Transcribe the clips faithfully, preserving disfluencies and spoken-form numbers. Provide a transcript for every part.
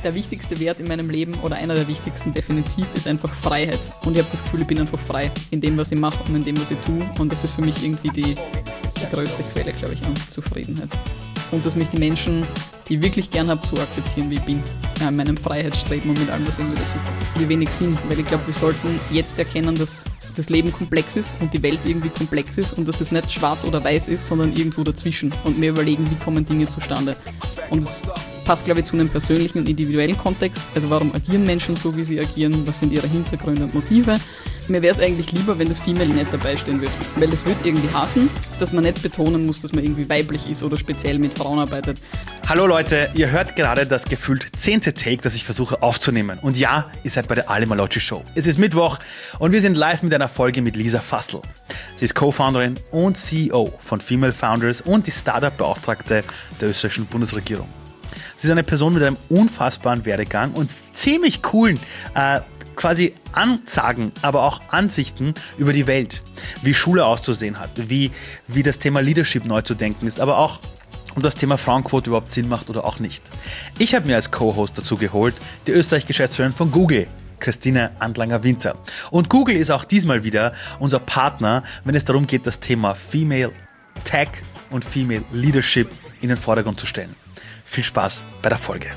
der wichtigste Wert in meinem Leben oder einer der wichtigsten definitiv ist einfach Freiheit. Und ich habe das Gefühl, ich bin einfach frei in dem, was ich mache und in dem, was ich tue. Und das ist für mich irgendwie die, die größte Quelle, glaube ich, an Zufriedenheit. Und dass mich die Menschen, die ich wirklich gern habe, so akzeptieren, wie ich bin. Ja, in meinem Freiheitsstreben und mit allem, was irgendwie dazu kommt. Wir wenig Sinn, weil ich glaube, wir sollten jetzt erkennen, dass das Leben komplex ist und die Welt irgendwie komplex ist und dass es nicht schwarz oder weiß ist, sondern irgendwo dazwischen. Und mir überlegen, wie kommen Dinge zustande. Und es passt, glaube ich, zu einem persönlichen und individuellen Kontext. Also warum agieren Menschen so, wie sie agieren? Was sind ihre Hintergründe und Motive? Mir wäre es eigentlich lieber, wenn das Female nicht dabei stehen würde. Weil das würde irgendwie hassen, dass man nicht betonen muss, dass man irgendwie weiblich ist oder speziell mit Frauen arbeitet. Hallo Leute, ihr hört gerade das gefühlt zehnte Take, das ich versuche aufzunehmen. Und ja, ihr seid bei der Ali Malocci Show. Es ist Mittwoch und wir sind live mit einer Folge mit Lisa Fassl. Sie ist Co-Founderin und C E O von Female Founders und die Startup-Beauftragte der österreichischen Bundesregierung. Sie ist eine Person mit einem unfassbaren Werdegang und ziemlich coolen äh, quasi Ansagen, aber auch Ansichten über die Welt, wie Schule auszusehen hat, wie, wie das Thema Leadership neu zu denken ist, aber auch ob das Thema Frauenquote überhaupt Sinn macht oder auch nicht. Ich habe mir als Co-Host dazu geholt, die Österreich-Geschäftsführerin von Google, Christine Andlanger-Winter. Und Google ist auch diesmal wieder unser Partner, wenn es darum geht, das Thema Female Tech und Female Leadership in den Vordergrund zu stellen. Viel Spaß bei der Folge.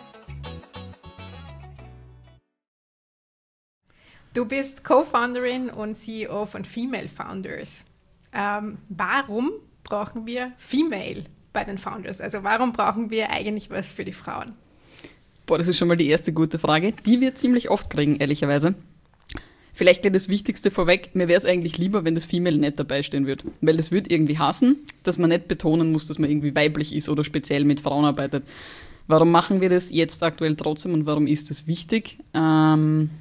Du bist Co-Founderin und C E O von Female Founders. Ähm, warum brauchen wir Female bei den Founders? Also warum brauchen wir eigentlich was für die Frauen? Boah, das ist schon mal die erste gute Frage. Die wir ziemlich oft kriegen, ehrlicherweise. Vielleicht gleich das Wichtigste vorweg. Mir wäre es eigentlich lieber, wenn das Female nicht dabei stehen würde. Weil das würde irgendwie hassen, dass man nicht betonen muss, dass man irgendwie weiblich ist oder speziell mit Frauen arbeitet. Warum machen wir das jetzt aktuell trotzdem und warum ist das wichtig? Ähm...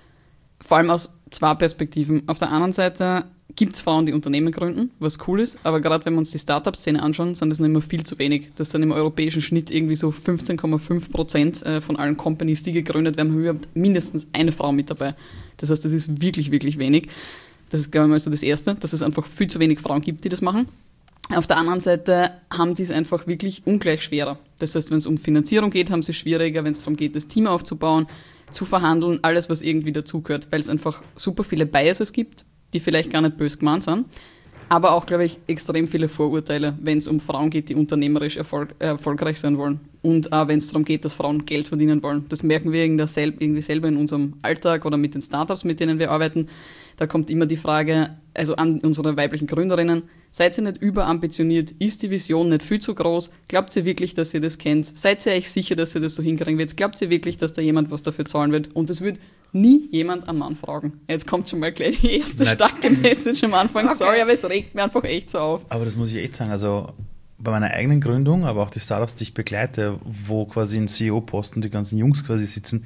Vor allem aus zwei Perspektiven. Auf der anderen Seite gibt es Frauen, die Unternehmen gründen, was cool ist, aber gerade wenn wir uns die Startup-Szene anschauen, sind das noch immer viel zu wenig. Das sind im europäischen Schnitt irgendwie so fünfzehn Komma fünf Prozent von allen Companies, die gegründet werden, haben überhaupt mindestens eine Frau mit dabei. Das heißt, das ist wirklich, wirklich wenig. Das ist, glaube ich, mal so das Erste, dass es einfach viel zu wenig Frauen gibt, die das machen. Auf der anderen Seite haben die es einfach wirklich ungleich schwerer. Das heißt, wenn es um Finanzierung geht, haben sie es schwieriger, wenn es darum geht, das Team aufzubauen, zu verhandeln, alles, was irgendwie dazugehört, weil es einfach super viele Biases gibt, die vielleicht gar nicht böse gemeint sind, aber auch, glaube ich, extrem viele Vorurteile, wenn es um Frauen geht, die unternehmerisch erfolg- äh, erfolgreich sein wollen und auch wenn es darum geht, dass Frauen Geld verdienen wollen. Das merken wir irgendwie selber in unserem Alltag oder mit den Startups, mit denen wir arbeiten. Da kommt immer die Frage, also an unsere weiblichen Gründerinnen, seid ihr nicht überambitioniert? Ist die Vision nicht viel zu groß? Glaubt ihr wirklich, dass ihr das kennt? Seid ihr euch sicher, dass ihr das so hinkriegen wird? Glaubt ihr wirklich, dass da jemand was dafür zahlen wird? Und es wird nie jemand einen Mann fragen. Jetzt kommt schon mal gleich die erste Nein. starke Message am Anfang. Okay. Sorry, aber es regt mir einfach echt so auf. Aber das muss ich echt sagen, also bei meiner eigenen Gründung, aber auch die Startups, die ich begleite, wo quasi im C E O-Posten die ganzen Jungs quasi sitzen,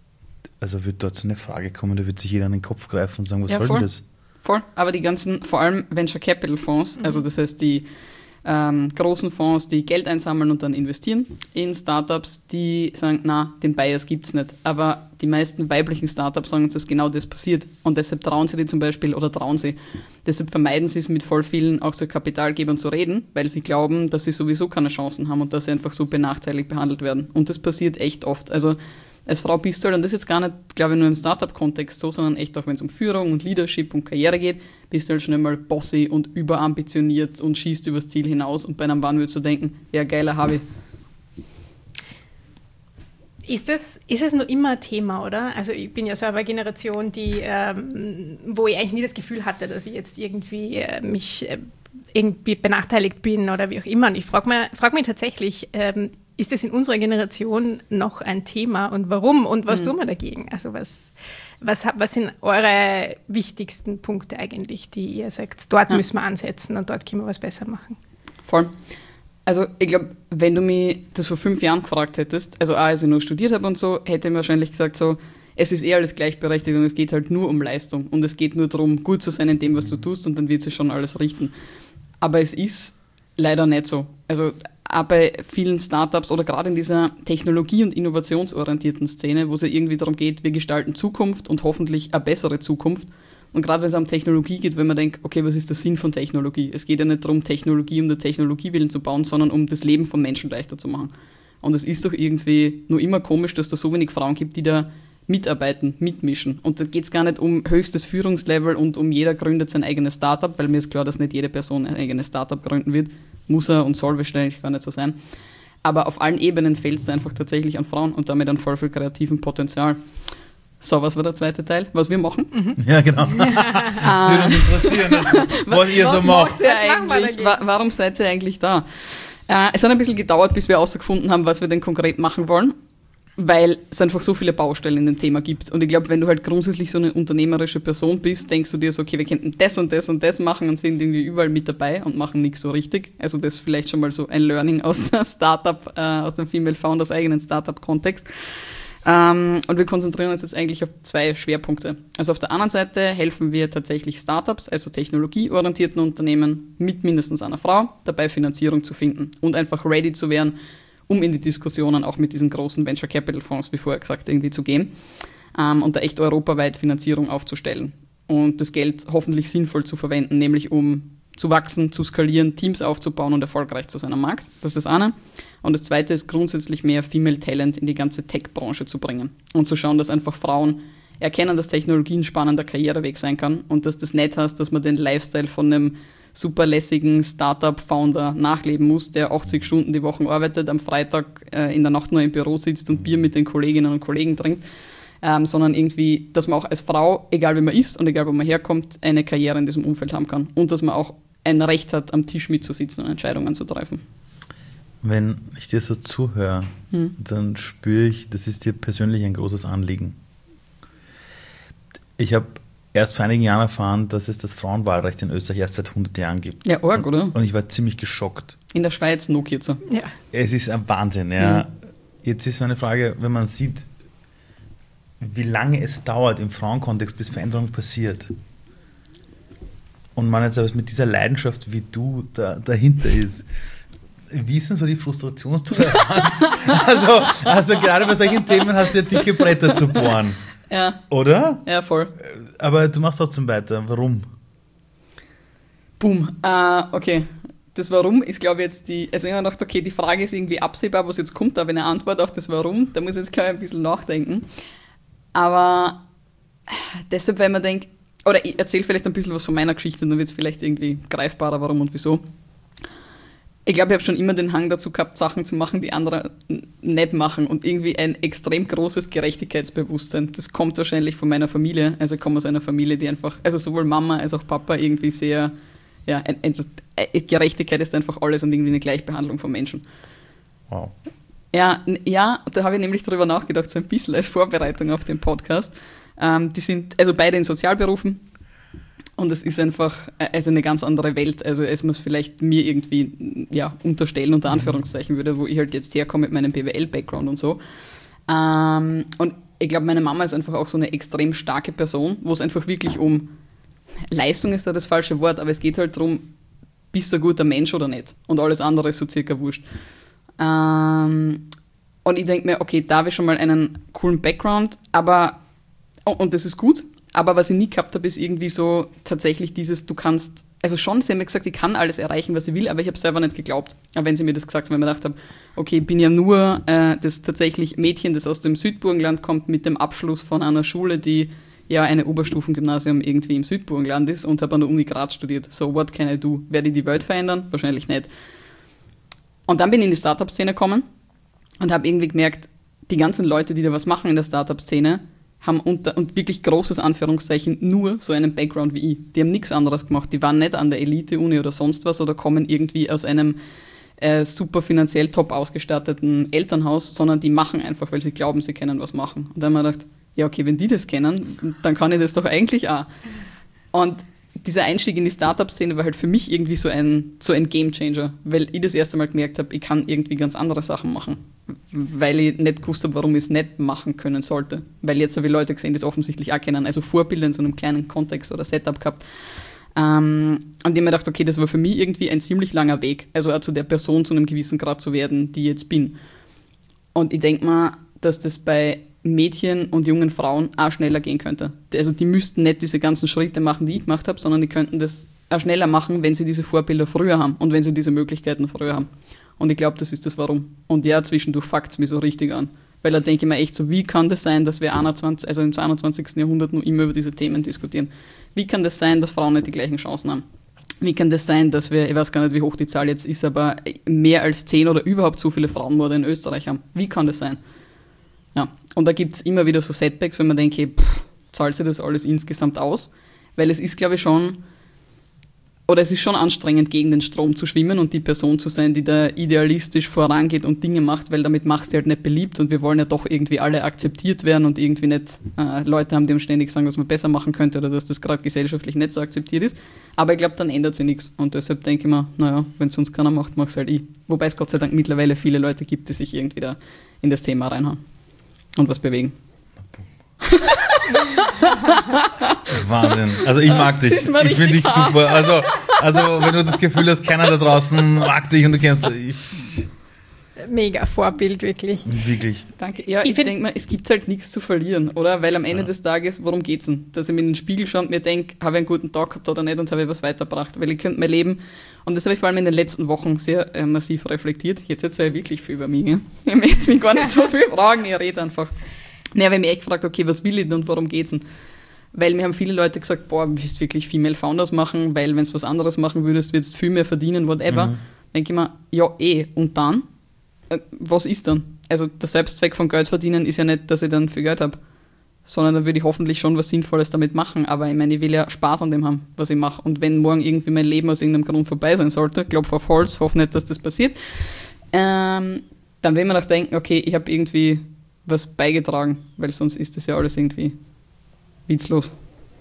also wird dort so eine Frage kommen, da wird sich jeder an den Kopf greifen und sagen, was Ja, soll voll. denn das? Voll, aber die ganzen, vor allem Venture Capital Fonds, Mhm. also das heißt die ähm, großen Fonds, die Geld einsammeln und dann investieren in Startups, die sagen, na, den Bias gibt's nicht. Aber die meisten weiblichen Startups sagen uns, dass genau das passiert. Und deshalb trauen sie die zum Beispiel, oder trauen sie, deshalb vermeiden sie es mit voll vielen auch so Kapitalgebern zu reden, weil sie glauben, dass sie sowieso keine Chancen haben und dass sie einfach so benachteiligt behandelt werden. Und das passiert echt oft. Also als Frau bist du halt, und das ist jetzt gar nicht, glaube ich, nur im Startup-Kontext so, sondern echt auch, wenn es um Führung und Leadership und Karriere geht, bist du halt schnell mal bossy und überambitioniert und schießt übers Ziel hinaus und bei einem Mann würdest du denken, ja, geiler habe ich. Ist es, ist es noch immer ein Thema, oder? Also ich bin ja selber eine Generation, die, ähm, wo ich eigentlich nie das Gefühl hatte, dass ich jetzt irgendwie äh, mich äh, irgendwie benachteiligt bin oder wie auch immer. Und ich frage mich, frag mich tatsächlich, ähm, ist das in unserer Generation noch ein Thema und warum und was mhm. tun wir dagegen? Also was, was, was sind eure wichtigsten Punkte eigentlich, die ihr sagt, dort ja. müssen wir ansetzen und dort können wir was besser machen? Voll. Also ich glaube, wenn du mich das vor fünf Jahren gefragt hättest, also auch als ich noch studiert habe und so, hätte ich mir wahrscheinlich gesagt so, es ist eh alles gleichberechtigt und es geht halt nur um Leistung und es geht nur darum, gut zu sein in dem, was du tust und dann wird sich schon alles richten. Aber es ist leider nicht so. Also auch bei vielen Startups oder gerade in dieser technologie- und innovationsorientierten Szene, wo es ja irgendwie darum geht, wir gestalten Zukunft und hoffentlich eine bessere Zukunft. Und gerade wenn es um Technologie geht, wenn man denkt, okay, was ist der Sinn von Technologie? Es geht ja nicht darum, Technologie um der Technologie willen zu bauen, sondern um das Leben von Menschen leichter zu machen. Und es ist doch irgendwie nur immer komisch, dass es da so wenig Frauen gibt, die da mitarbeiten, mitmischen. Und da geht es gar nicht um höchstes Führungslevel und um jeder gründet sein eigenes Startup, weil mir ist klar, dass nicht jede Person ein eigenes Startup gründen wird. Muss er und soll wahrscheinlich gar nicht so sein. Aber auf allen Ebenen fehlt es einfach tatsächlich an Frauen und damit an voll viel kreativem Potenzial. So, was war der zweite Teil? Was wir machen? Mhm. Ja, genau. Das würde uns interessieren, was, was ihr was so macht. Ihr eigentlich? Wa- warum seid ihr eigentlich da? Äh, es hat ein bisschen gedauert, bis wir herausgefunden haben, was wir denn konkret machen wollen, weil es einfach so viele Baustellen in dem Thema gibt. Und ich glaube, wenn du halt grundsätzlich so eine unternehmerische Person bist, denkst du dir so, okay, wir könnten das und das und das machen und sind irgendwie überall mit dabei und machen nichts so richtig. Also das ist vielleicht schon mal so ein Learning aus der Startup, äh, aus dem Female Founders eigenen Startup-Kontext. Ähm, und wir konzentrieren uns jetzt eigentlich auf zwei Schwerpunkte. Also auf der anderen Seite helfen wir tatsächlich Startups, also technologieorientierten Unternehmen mit mindestens einer Frau, dabei Finanzierung zu finden und einfach ready zu werden, um in die Diskussionen auch mit diesen großen Venture Capital Fonds, wie vorher gesagt, irgendwie zu gehen ähm, und da echt europaweit Finanzierung aufzustellen und das Geld hoffentlich sinnvoll zu verwenden, nämlich um zu wachsen, zu skalieren, Teams aufzubauen und erfolgreich zu sein am Markt. Das ist das eine. Und das zweite ist grundsätzlich mehr Female Talent in die ganze Tech-Branche zu bringen und zu schauen, dass einfach Frauen erkennen, dass Technologie ein spannender Karriereweg sein kann und dass das nicht heißt, dass man den Lifestyle von einem super lässigen Startup-Founder nachleben muss, der achtzig Stunden die Woche arbeitet, am Freitag äh, in der Nacht nur im Büro sitzt und Bier mit den Kolleginnen und Kollegen trinkt, ähm, sondern irgendwie, dass man auch als Frau, egal wie man ist und egal wo man herkommt, eine Karriere in diesem Umfeld haben kann und dass man auch ein Recht hat, am Tisch mitzusitzen und Entscheidungen zu treffen. Wenn ich dir so zuhöre, hm. dann spüre ich, das ist dir persönlich ein großes Anliegen. Ich habe erst vor einigen Jahren erfahren, dass es das Frauenwahlrecht in Österreich erst seit hundert Jahren gibt. Ja, arg, oder? Und ich war ziemlich geschockt. In der Schweiz noch kürzer. Ja. Es ist ein Wahnsinn, ja. Mhm. Jetzt ist meine Frage, wenn man sieht, wie lange es dauert im Frauenkontext, bis Veränderung passiert. Und man jetzt aber mit dieser Leidenschaft, wie du da, dahinter ist. Wie ist denn so die Frustrationstoleranz? also, also gerade bei solchen Themen hast du ja dicke Bretter zu bohren. Ja. Oder? Ja, voll. Aber du machst trotzdem weiter. Warum? Boom. Uh, okay. Das Warum ist, glaube ich, jetzt die, also ich habe mir gedacht, okay, die Frage ist irgendwie absehbar, was jetzt kommt, aber eine Antwort auf das Warum, da muss ich jetzt, glaube ich, ein bisschen nachdenken. Aber deshalb, weil man denkt, oder ich erzähle vielleicht ein bisschen was von meiner Geschichte, dann wird es vielleicht irgendwie greifbarer, warum und wieso. Ich glaube, ich habe schon immer den Hang dazu gehabt, Sachen zu machen, die andere nicht machen und irgendwie ein extrem großes Gerechtigkeitsbewusstsein. Das kommt wahrscheinlich von meiner Familie. Also ich komme aus einer Familie, die einfach, also sowohl Mama als auch Papa irgendwie sehr, ja, ein, ein, Gerechtigkeit ist einfach alles und irgendwie eine Gleichbehandlung von Menschen. Wow. Ja, ja, da habe ich nämlich drüber nachgedacht, so ein bisschen als Vorbereitung auf den Podcast. Ähm, die sind also beide in Sozialberufen. Und es ist einfach also eine ganz andere Welt, also als man es vielleicht mir irgendwie ja, unterstellen, unter Anführungszeichen würde, wo ich halt jetzt herkomme mit meinem B W L-Background und so. Ähm, und ich glaube, meine Mama ist einfach auch so eine extrem starke Person, wo es einfach wirklich um Leistung ist da das falsche Wort, aber es geht halt darum, bist du ein guter Mensch oder nicht? Und alles andere ist so circa wurscht. Ähm, und ich denke mir, okay, da habe ich schon mal einen coolen Background, aber, und das ist gut, aber was ich nie gehabt habe, ist irgendwie so tatsächlich dieses, du kannst, also schon, sie haben mir gesagt, ich kann alles erreichen, was ich will, aber ich habe selber nicht geglaubt. Aber wenn sie mir das gesagt haben, weil ich mir gedacht habe, okay, ich bin ja nur äh, das tatsächlich Mädchen, das aus dem Südburgenland kommt, mit dem Abschluss von einer Schule, die ja eine Oberstufengymnasium irgendwie im Südburgenland ist und habe an der Uni Graz studiert. So, what can I do? Werde ich die Welt verändern? Wahrscheinlich nicht. Und dann bin ich in die Startup-Szene gekommen und habe irgendwie gemerkt, die ganzen Leute, die da was machen in der Startup-Szene, haben unter, und wirklich großes Anführungszeichen, nur so einen Background wie ich. Die haben nichts anderes gemacht. Die waren nicht an der Elite-Uni oder sonst was oder kommen irgendwie aus einem äh, super finanziell top ausgestatteten Elternhaus, sondern die machen einfach, weil sie glauben, sie können was machen. Und dann habe ich mir gedacht, ja okay, wenn die das kennen, dann kann ich das doch eigentlich auch. Und dieser Einstieg in die Startup-Szene war halt für mich irgendwie so ein, so ein Game-Changer, weil ich das erste Mal gemerkt habe, ich kann irgendwie ganz andere Sachen machen, weil ich nicht gewusst habe, warum ich es nicht machen können sollte. Weil jetzt habe ich Leute gesehen, die es offensichtlich auch kennen, also Vorbilder in so einem kleinen Kontext oder Setup gehabt. Ähm, und ich mir gedacht, okay, das war für mich irgendwie ein ziemlich langer Weg, also auch zu der Person zu einem gewissen Grad zu werden, die ich jetzt bin. Und ich denke mal, dass das bei Mädchen und jungen Frauen auch schneller gehen könnte. Also die müssten nicht diese ganzen Schritte machen, die ich gemacht habe, sondern die könnten das auch schneller machen, wenn sie diese Vorbilder früher haben und wenn sie diese Möglichkeiten früher haben. Und ich glaube, das ist das Warum. Und ja, zwischendurch fuckt es mich so richtig an. Weil da denke ich mir echt so, wie kann das sein, dass wir einundzwanzig, also im zweiundzwanzigsten Jahrhundert noch immer über diese Themen diskutieren? Wie kann das sein, dass Frauen nicht die gleichen Chancen haben? Wie kann das sein, dass wir, ich weiß gar nicht, wie hoch die Zahl jetzt ist, aber mehr als zehn oder überhaupt so viele Frauenmorde in Österreich haben? Wie kann das sein? Ja, und da gibt es immer wieder so Setbacks, wenn man denkt, hey, pff, zahlt sich das alles insgesamt aus? Weil es ist, glaube ich, schon, oder es ist schon anstrengend, gegen den Strom zu schwimmen und die Person zu sein, die da idealistisch vorangeht und Dinge macht, weil damit machst du halt nicht beliebt und wir wollen ja doch irgendwie alle akzeptiert werden und irgendwie nicht äh, Leute haben, die uns ständig sagen, was man besser machen könnte oder dass das gerade gesellschaftlich nicht so akzeptiert ist. Aber ich glaube, dann ändert sich nichts und deshalb denke ich mir, naja, wenn es sonst keiner macht, mach es halt ich. Wobei es Gott sei Dank mittlerweile viele Leute gibt, die sich irgendwie da in das Thema reinhauen und was bewegen. Wahnsinn. Also ich mag dich. Ich finde dich super. Also, also wenn du das Gefühl hast, keiner da draußen mag dich und du kennst dich. Mega Vorbild, wirklich. Wirklich. Danke. Ja, ich, ich denke mal, es gibt halt nichts zu verlieren, oder? Weil am Ende ja. des Tages, worum geht's denn? Dass ich mir in den Spiegel schaue und mir denke, habe ich einen guten Tag gehabt oder nicht und habe ich was weitergebracht? Weil ich könnte mein Leben, und das habe ich vor allem in den letzten Wochen sehr äh, massiv reflektiert. Jetzt erzähle ich wirklich viel über mich. Gell? Ich möchte mich gar nicht so viel fragen, ich rede einfach. Ja, habe ich mich echt gefragt, okay, was will ich denn und worum geht's denn? Weil mir haben viele Leute gesagt, boah, du willst wirklich Female Founders machen, weil wenn du was anderes machen würdest, würdest du viel mehr verdienen, whatever. Mhm. Denke ich mir, ja eh, und dann? Äh, was ist dann? Also der Selbstzweck von Geld verdienen ist ja nicht, dass ich dann viel Geld habe, sondern dann würde ich hoffentlich schon was Sinnvolles damit machen. Aber ich meine, ich will ja Spaß an dem haben, was ich mache. Und wenn morgen irgendwie mein Leben aus irgendeinem Grund vorbei sein sollte, Klopf auf Holz, hoffe nicht, dass das passiert, ähm, dann will man auch denken, okay, ich habe irgendwie was beigetragen, weil sonst ist das ja alles irgendwie witzlos.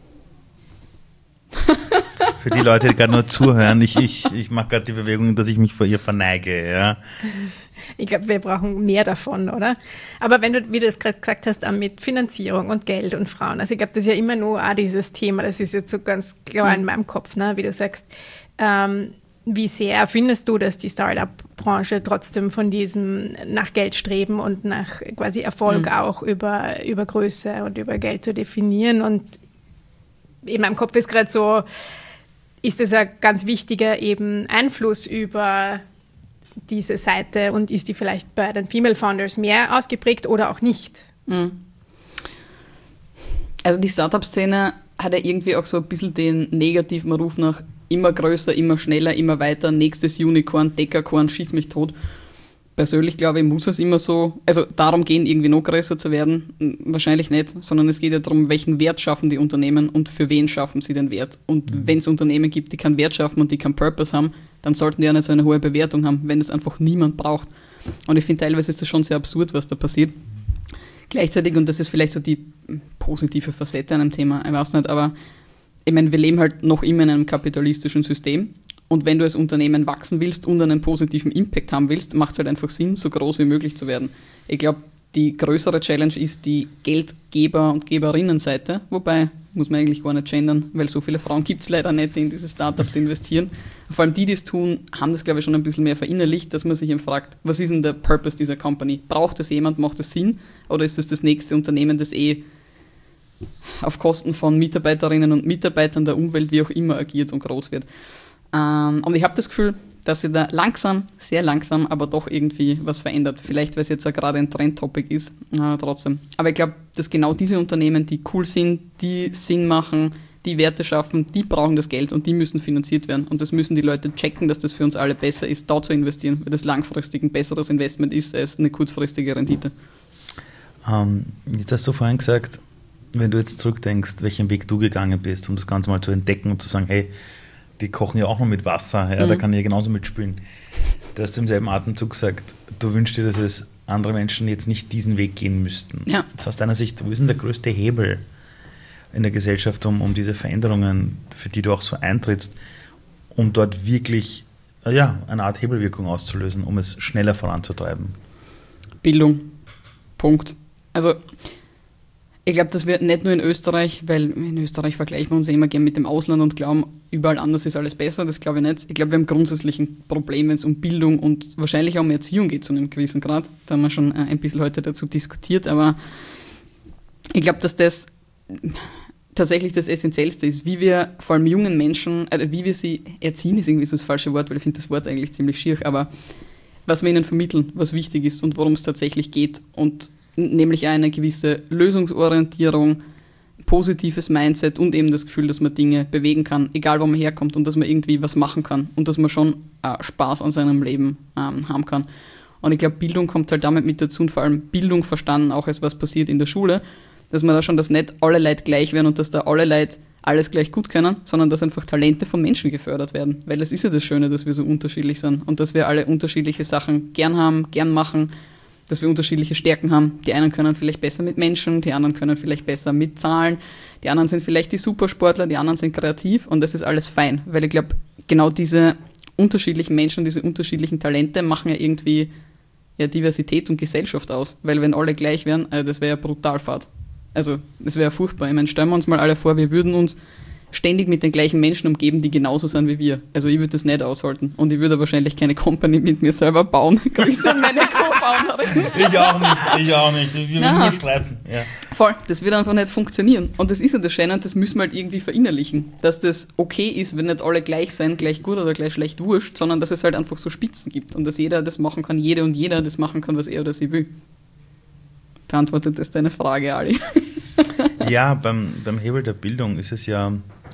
Für die Leute, die gerade nur zuhören, ich, ich, ich mache gerade die Bewegung, dass ich mich vor ihr verneige. Ja. Ich glaube, wir brauchen mehr davon, oder? Aber wenn du, wie du es gerade gesagt hast, auch mit Finanzierung und Geld und Frauen, also ich glaube, das ist ja immer nur auch dieses Thema, das ist jetzt so ganz klar in meinem Kopf, ne? Wie du sagst, ähm, wie sehr findest du, dass die Startup-Branche trotzdem von diesem nach Geld streben und nach quasi Erfolg mhm. auch über, über Größe und über Geld zu definieren? Und in meinem Kopf ist gerade so, ist das ein ganz wichtiger eben Einfluss über diese Seite und ist die vielleicht bei den Female Founders mehr ausgeprägt oder auch nicht? Mhm. Also die Startup-Szene hat ja irgendwie auch so ein bisschen den negativen Ruf nach immer größer, immer schneller, immer weiter, nächstes Unicorn, Dekakorn, schieß mich tot. Persönlich glaube ich, muss es immer so, also darum gehen, irgendwie noch größer zu werden, wahrscheinlich nicht, sondern es geht ja darum, welchen Wert schaffen die Unternehmen und für wen schaffen sie den Wert. Und mhm. wenn es Unternehmen gibt, die keinen Wert schaffen und die keinen Purpose haben, dann sollten die ja nicht so eine hohe Bewertung haben, wenn es einfach niemand braucht. Und ich finde, teilweise ist das schon sehr absurd, was da passiert. Gleichzeitig, und das ist vielleicht so die positive Facette an einem Thema, ich weiß nicht, aber ich meine, wir leben halt noch immer in einem kapitalistischen System und wenn du als Unternehmen wachsen willst und einen positiven Impact haben willst, macht es halt einfach Sinn, so groß wie möglich zu werden. Ich glaube, die größere Challenge ist die Geldgeber- und Geberinnenseite, wobei, muss man eigentlich gar nicht gendern, weil so viele Frauen gibt es leider nicht, die in diese Startups investieren. Vor allem die, die es tun, haben das, glaube ich, schon ein bisschen mehr verinnerlicht, dass man sich eben fragt, was ist denn der Purpose dieser Company? Braucht es jemand, macht es Sinn? Oder ist es das nächste Unternehmen, das eh auf Kosten von Mitarbeiterinnen und Mitarbeitern der Umwelt, wie auch immer, agiert und groß wird. Ähm, und ich habe das Gefühl, dass sich da langsam, sehr langsam, aber doch irgendwie was verändert. Vielleicht, weil es jetzt ja gerade ein Trendtopic ist, äh, trotzdem. Aber ich glaube, dass genau diese Unternehmen, die cool sind, die Sinn machen, die Werte schaffen, die brauchen das Geld und die müssen finanziert werden. Und das müssen die Leute checken, dass das für uns alle besser ist, da zu investieren, weil das langfristig ein besseres Investment ist als eine kurzfristige Rendite. Ähm, jetzt hast du vorhin gesagt, wenn du jetzt zurückdenkst, welchen Weg du gegangen bist, um das Ganze mal zu entdecken und zu sagen, hey, die kochen ja auch noch mit Wasser, ja, mhm. da kann ich ja genauso mitspielen. Du hast im selben Atemzug gesagt, du wünschst dir, dass es andere Menschen jetzt nicht diesen Weg gehen müssten. Ja. Jetzt aus deiner Sicht, wo ist denn der größte Hebel in der Gesellschaft, um, um diese Veränderungen, für die du auch so eintrittst, um dort wirklich ja, eine Art Hebelwirkung auszulösen, um es schneller voranzutreiben? Bildung. Punkt. Also ich glaube, dass wir nicht nur in Österreich, weil in Österreich vergleichen wir uns immer gerne mit dem Ausland und glauben, überall anders ist alles besser, das glaube ich nicht. Ich glaube, wir haben grundsätzlich ein Problem, wenn es um Bildung und wahrscheinlich auch um Erziehung geht zu einem gewissen Grad. Da haben wir schon ein bisschen heute dazu diskutiert, aber ich glaube, dass das tatsächlich das Essentiellste ist, wie wir vor allem jungen Menschen, äh, wie wir sie erziehen, ist irgendwie so das falsche Wort, weil ich finde das Wort eigentlich ziemlich schier, aber was wir ihnen vermitteln, was wichtig ist und worum es tatsächlich geht. Und nämlich eine gewisse Lösungsorientierung, positives Mindset und eben das Gefühl, dass man Dinge bewegen kann, egal wo man herkommt und dass man irgendwie was machen kann und dass man schon äh, Spaß an seinem Leben ähm, haben kann. Und ich glaube, Bildung kommt halt damit mit dazu und vor allem Bildung verstanden, auch als was passiert in der Schule, dass man da schon, dass nicht alle Leute gleich werden und dass da alle Leute alles gleich gut können, sondern dass einfach Talente von Menschen gefördert werden. Weil das ist ja das Schöne, dass wir so unterschiedlich sind und dass wir alle unterschiedliche Sachen gern haben, gern machen, dass wir unterschiedliche Stärken haben. Die einen können vielleicht besser mit Menschen, die anderen können vielleicht besser mit Zahlen, die anderen sind vielleicht die Supersportler, die anderen sind kreativ und das ist alles fein, weil ich glaube, genau diese unterschiedlichen Menschen, diese unterschiedlichen Talente machen ja irgendwie ja, Diversität und Gesellschaft aus, weil wenn alle gleich wären, also das wäre ja brutal fad. Also das wäre ja furchtbar. Ich meine, stellen wir uns mal alle vor, wir würden uns ständig mit den gleichen Menschen umgeben, die genauso sind wie wir. Also ich würde das nicht aushalten. Und ich würde wahrscheinlich keine Company mit mir selber bauen. Grüße an meine Co-Founderin. Ich auch nicht, ich auch nicht. Wir würden nur streiten. Ja. Voll, das wird einfach nicht funktionieren. Und das ist ja das Schöne, und das müssen wir halt irgendwie verinnerlichen. Dass das okay ist, wenn nicht alle gleich sein, gleich gut oder gleich schlecht wurscht, sondern dass es halt einfach so Spitzen gibt. Und dass jeder das machen kann, jede und jeder das machen kann, was er oder sie will. Beantwortet das deine Frage, Ali? Ja, beim, beim Hebel der Bildung ist es ja,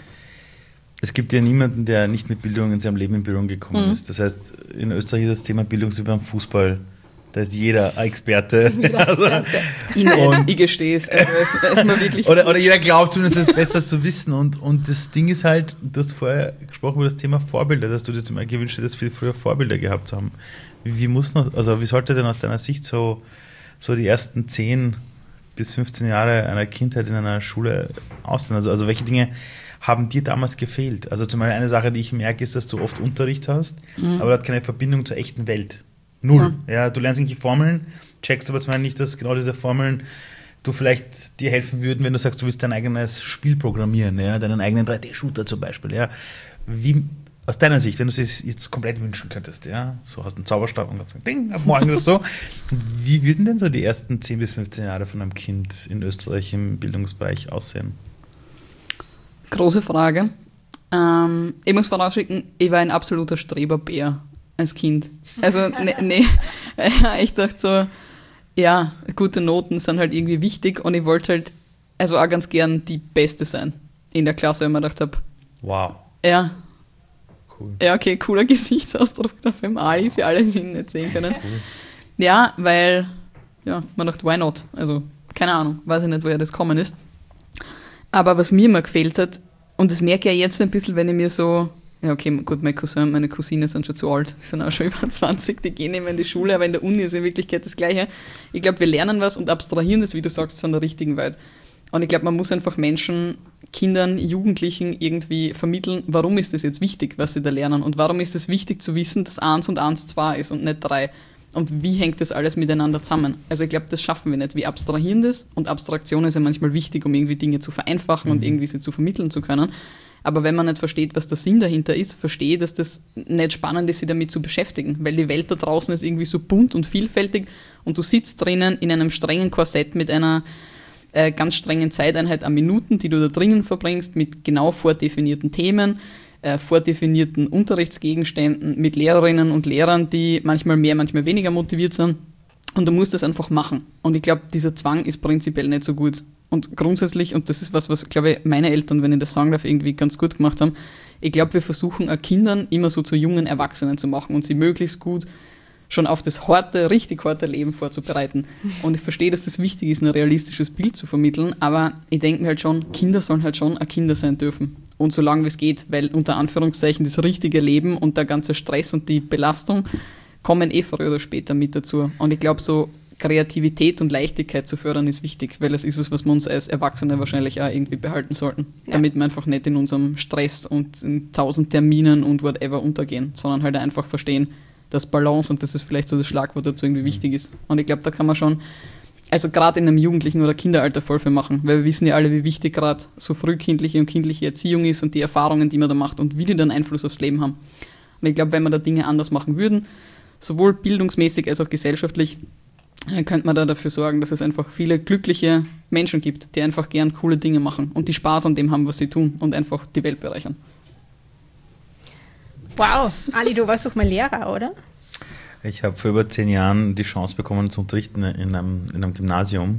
es gibt ja niemanden, der nicht mit Bildung in seinem Leben in Berührung gekommen mhm. ist. Das heißt, in Österreich ist das Thema Bildung so wie beim Fußball. Da ist jeder ein Experte. Jeder also, ich nicht, ich gestehe es. Also es, es mal wirklich oder, oder jeder glaubt zumindest, es ist besser zu wissen. Und, und das Ding ist halt, du hast vorher gesprochen über das Thema Vorbilder, dass du dir zum Beispiel gewünscht hättest, viel früher Vorbilder gehabt zu haben. Wie, wie muss noch, also wie sollte denn aus deiner Sicht so, so die ersten zehn bis fünfzehn Jahre einer Kindheit in einer Schule aussehen? Also, also welche Dinge haben dir damals gefehlt? Also zum Beispiel eine Sache, die ich merke, ist, dass du oft Unterricht hast, mhm. aber du hast keine Verbindung zur echten Welt. Null. Ja. Ja, du lernst irgendwelche Formeln, checkst aber zum Beispiel nicht, dass genau diese Formeln du vielleicht dir helfen würden, wenn du sagst, du willst dein eigenes Spiel programmieren, ja, deinen eigenen drei D-Shooter zum Beispiel. Ja. Wie, aus deiner Sicht, wenn du es jetzt komplett wünschen könntest, ja, so hast du einen Zauberstab und sagst, Ding, ab morgen ist es so. Wie würden denn so die ersten zehn bis fünfzehn Jahre von einem Kind in Österreich im Bildungsbereich aussehen? Große Frage. Ähm, ich muss vorausschicken, ich war ein absoluter Streberbär als Kind. Also, ne, ne, ich dachte so, ja, gute Noten sind halt irgendwie wichtig und ich wollte halt, also auch ganz gern die Beste sein in der Klasse, wenn man gedacht habe, wow. Ja. Cool. Ja, okay, cooler Gesichtsausdruck da beim Ali, für alle, die ihn nicht sehen können. Cool. Ja, weil, ja, man dachte, why not? Also, keine Ahnung, weiß ich nicht, woher das gekommen ist. Aber was mir immer gefehlt hat, und das merke ich ja jetzt ein bisschen, wenn ich mir so, ja okay, gut, mein Cousin und meine Cousine sind schon zu alt, die sind auch schon über zwanzig, die gehen immer in die Schule, aber in der Uni ist in Wirklichkeit das Gleiche. Ich glaube, wir lernen was und abstrahieren das, wie du sagst, von der richtigen Welt. Und ich glaube, man muss einfach Menschen, Kindern, Jugendlichen irgendwie vermitteln, warum ist das jetzt wichtig, was sie da lernen und warum ist es wichtig zu wissen, dass eins und eins zwei ist und nicht drei. Und wie hängt das alles miteinander zusammen? Also ich glaube, das schaffen wir nicht. Wir abstrahieren das und Abstraktion ist ja manchmal wichtig, um irgendwie Dinge zu vereinfachen mhm. und irgendwie sie zu vermitteln zu können. Aber wenn man nicht versteht, was der Sinn dahinter ist, verstehe, dass das nicht spannend ist, sich damit zu beschäftigen. Weil die Welt da draußen ist irgendwie so bunt und vielfältig und du sitzt drinnen in einem strengen Korsett mit einer äh, ganz strengen Zeiteinheit an Minuten, die du da drinnen verbringst, mit genau vordefinierten Themen, äh, vordefinierten Unterrichtsgegenständen, mit Lehrerinnen und Lehrern, die manchmal mehr, manchmal weniger motiviert sind. Und du musst das einfach machen. Und ich glaube, dieser Zwang ist prinzipiell nicht so gut. Und grundsätzlich, und das ist was, was, glaube ich, meine Eltern, wenn ich das sagen darf, irgendwie ganz gut gemacht haben, ich glaube, wir versuchen auch Kindern immer so zu jungen Erwachsenen zu machen und sie möglichst gut schon auf das harte, richtig harte Leben vorzubereiten. Und ich verstehe, dass das wichtig ist, ein realistisches Bild zu vermitteln, aber ich denke mir halt schon, Kinder sollen halt schon auch Kinder sein dürfen. Und so lange wie es geht, weil unter Anführungszeichen das richtige Leben und der ganze Stress und die Belastung kommen eh früher oder später mit dazu. Und ich glaube, so Kreativität und Leichtigkeit zu fördern ist wichtig, weil es ist was, was wir uns als Erwachsene wahrscheinlich auch irgendwie behalten sollten, ja. Damit wir einfach nicht in unserem Stress und in tausend Terminen und whatever untergehen, sondern halt einfach verstehen, dass Balance, und das ist vielleicht so das Schlagwort dazu, irgendwie wichtig ist. Und ich glaube, da kann man schon, also gerade in einem Jugendlichen oder Kinderalter voll viel machen, weil wir wissen ja alle, wie wichtig gerade so frühkindliche und kindliche Erziehung ist und die Erfahrungen, die man da macht und wie die dann Einfluss aufs Leben haben. Und ich glaube, wenn wir da Dinge anders machen würden, sowohl bildungsmäßig als auch gesellschaftlich, könnte man da dafür sorgen, dass es einfach viele glückliche Menschen gibt, die einfach gern coole Dinge machen und die Spaß an dem haben, was sie tun und einfach die Welt bereichern. Wow, Ali, du warst doch mal Lehrer, oder? Ich habe vor über zehn Jahren die Chance bekommen zu unterrichten in einem, in einem Gymnasium.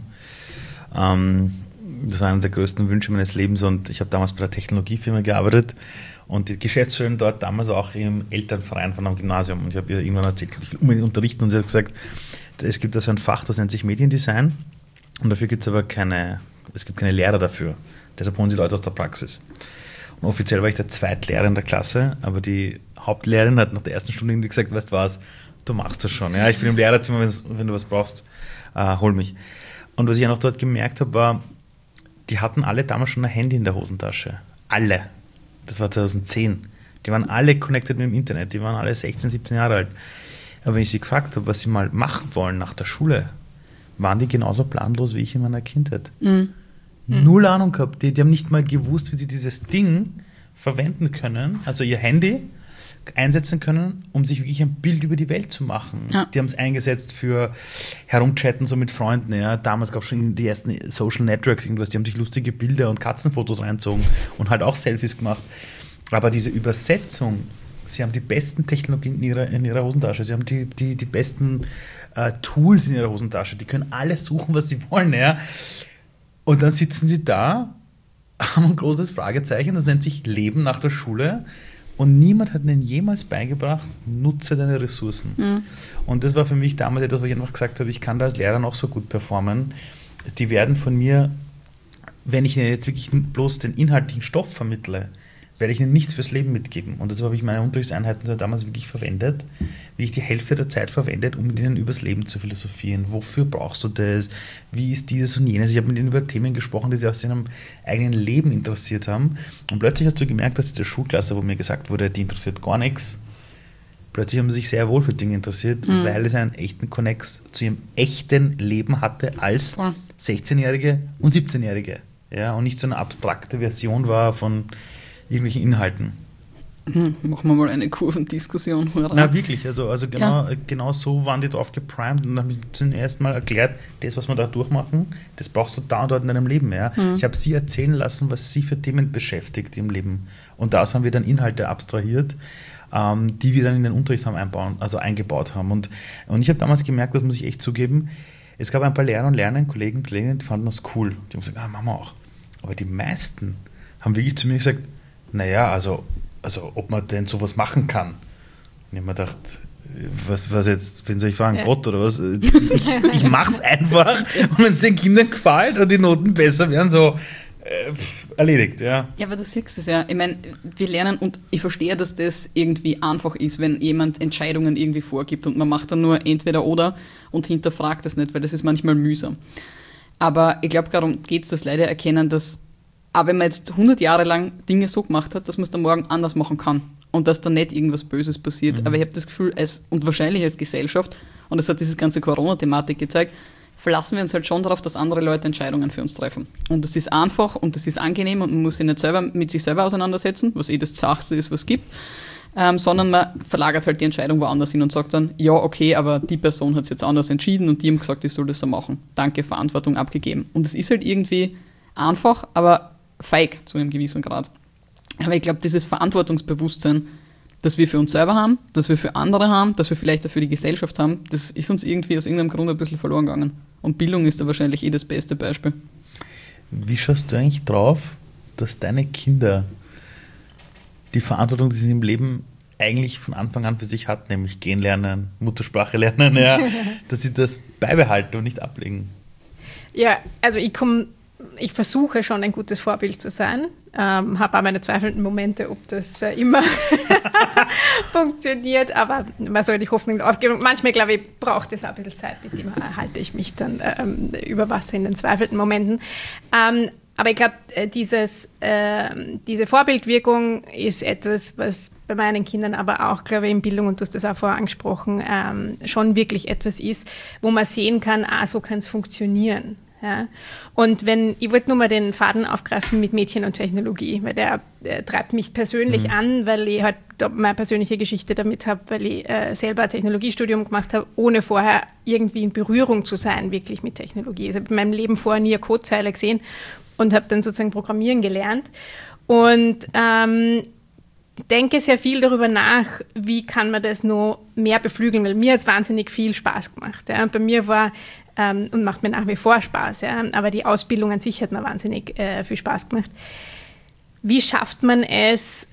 Ähm, das war einer der größten Wünsche meines Lebens und ich habe damals bei der Technologiefirma gearbeitet und die Geschäftsführerin dort damals auch im Elternverein von einem Gymnasium. Und ich habe ihr irgendwann erzählt, ich will unbedingt unterrichten und sie hat gesagt, es gibt da so ein Fach, das nennt sich Mediendesign und dafür gibt es aber keine, es gibt keine Lehrer dafür. Deshalb holen sie Leute aus der Praxis. Und offiziell war ich der Zweitlehrer in der Klasse, aber die Hauptlehrerin hat nach der ersten Stunde irgendwie gesagt, weißt du was, du machst das schon. Ja, ich bin im Lehrerzimmer, wenn du was brauchst, äh, hol mich. Und was ich ja noch dort gemerkt habe, war, die hatten alle damals schon ein Handy in der Hosentasche. Alle. Das war zwanzig zehn. Die waren alle connected mit dem Internet. Die waren alle sechzehn, siebzehn Jahre alt. Aber wenn ich sie gefragt habe, was sie mal machen wollen nach der Schule, waren die genauso planlos wie ich in meiner Kindheit. Mhm. Null Ahnung gehabt. Die, die haben nicht mal gewusst, wie sie dieses Ding verwenden können, also ihr Handy einsetzen können, um sich wirklich ein Bild über die Welt zu machen. Ja. Die haben es eingesetzt für Herumchatten so mit Freunden. Ja. Damals gab es schon die ersten Social Networks, irgendwas, die haben sich lustige Bilder und Katzenfotos reinzogen und halt auch Selfies gemacht. Aber diese Übersetzung, sie haben die besten Technologien in ihrer, in ihrer Hosentasche, sie haben die, die, die besten äh, Tools in ihrer Hosentasche, die können alles suchen, was sie wollen. Ja. Und dann sitzen sie da, haben ein großes Fragezeichen, das nennt sich Leben nach der Schule. Und niemand hat ihnen jemals beigebracht, nutze deine Ressourcen. Mhm. Und das war für mich damals etwas, wo ich einfach gesagt habe, ich kann da als Lehrer noch so gut performen. Die werden von mir, wenn ich ihnen jetzt wirklich bloß den inhaltlichen Stoff vermittle, werde ich ihnen nichts fürs Leben mitgeben. Und deshalb habe ich meine Unterrichtseinheiten damals wirklich verwendet, wie ich die Hälfte der Zeit verwendet, um mit ihnen übers Leben zu philosophieren. Wofür brauchst du das? Wie ist dieses und jenes? Ich habe mit ihnen über Themen gesprochen, die sie aus ihrem eigenen Leben interessiert haben. Und plötzlich hast du gemerkt, dass diese Schulklasse, wo mir gesagt wurde, die interessiert gar nichts, plötzlich haben sie sich sehr wohl für Dinge interessiert, mhm. weil es einen echten Connex zu ihrem echten Leben hatte als ja. sechzehnjährige und siebzehnjährige. Ja, und nicht so eine abstrakte Version war von irgendwelchen Inhalten. Hm, machen wir mal eine Kurvendiskussion. Na wirklich, also, also genau, ja. genau so waren die drauf geprimed und haben zum ersten Mal erklärt, das, was wir da durchmachen, das brauchst du da und dort in deinem Leben. Ja. Mhm. Ich habe sie erzählen lassen, was sie für Themen beschäftigt im Leben. Und daraus haben wir dann Inhalte abstrahiert, ähm, die wir dann in den Unterricht haben einbauen, also eingebaut haben. Und, und ich habe damals gemerkt, das muss ich echt zugeben, es gab ein paar Lehrer und Lerner, Kollegen und Kolleginnen, die fanden das cool. Die haben gesagt, ah, machen wir auch. Aber die meisten haben wirklich zu mir gesagt, naja, also, also ob man denn sowas machen kann. Und ich habe mir gedacht, was, was jetzt, wen soll ich fragen, ja. Gott oder was? Ich, ich mach's einfach und wenn es den Kindern gefällt und die Noten besser werden, so äh, erledigt. Ja. ja, aber das siehst du es ja. Ich meine, wir lernen und ich verstehe, dass das irgendwie einfach ist, wenn jemand Entscheidungen irgendwie vorgibt und man macht dann nur entweder oder und hinterfragt das nicht, weil das ist manchmal mühsam. Aber ich glaube, darum geht es, dass Leute erkennen, dass aber wenn man jetzt hundert Jahre lang Dinge so gemacht hat, dass man es dann morgen anders machen kann und dass da nicht irgendwas Böses passiert. Mhm. Aber ich habe das Gefühl, als, und wahrscheinlich als Gesellschaft, und das hat diese ganze Corona-Thematik gezeigt, verlassen wir uns halt schon darauf, dass andere Leute Entscheidungen für uns treffen. Und das ist einfach und das ist angenehm und man muss sich nicht selber mit sich selber auseinandersetzen, was eh das Zachste ist, was es gibt, ähm, sondern man verlagert halt die Entscheidung woanders hin und sagt dann, ja, okay, aber die Person hat es jetzt anders entschieden und die haben gesagt, ich soll das so machen. Danke, Verantwortung abgegeben. Und das ist halt irgendwie einfach, aber feig zu einem gewissen Grad. Aber ich glaube, dieses Verantwortungsbewusstsein, das wir für uns selber haben, das wir für andere haben, das wir vielleicht auch für die Gesellschaft haben, das ist uns irgendwie aus irgendeinem Grund ein bisschen verloren gegangen. Und Bildung ist da wahrscheinlich eh das beste Beispiel. Wie schaust du eigentlich drauf, dass deine Kinder die Verantwortung, die sie im Leben eigentlich von Anfang an für sich hat, nämlich gehen lernen, Muttersprache lernen, ja, dass sie das beibehalten und nicht ablegen? Ja, also ich komme Ich versuche schon ein gutes Vorbild zu sein, ähm, habe auch meine zweifelnden Momente, ob das äh, immer funktioniert, aber man soll die Hoffnung aufgeben. Manchmal, glaube ich, braucht es auch ein bisschen Zeit, mit dem halte ich mich dann ähm, über Wasser in den zweifelnden Momenten. Ähm, aber ich glaube, dieses, äh, diese Vorbildwirkung ist etwas, was bei meinen Kindern aber auch, glaube ich, in Bildung, und du hast das auch vorher angesprochen, ähm, schon wirklich etwas ist, wo man sehen kann, ah, so kann es funktionieren. Ja. Und wenn, ich wollte nur mal den Faden aufgreifen mit Mädchen und Technologie, weil der, der treibt mich persönlich mhm. an, weil ich halt meine persönliche Geschichte damit habe, weil ich äh, selber ein Technologiestudium gemacht habe, ohne vorher irgendwie in Berührung zu sein, wirklich mit Technologie. Also ich habe in meinem Leben vorher nie eine Codezeile gesehen und habe dann sozusagen Programmieren gelernt. Und ähm, denke sehr viel darüber nach, wie kann man das noch mehr beflügeln, weil mir hat es wahnsinnig viel Spaß gemacht. Ja. Bei mir war, ähm, und macht mir nach wie vor Spaß, ja, aber die Ausbildung an sich hat mir wahnsinnig äh, viel Spaß gemacht. Wie schafft man es,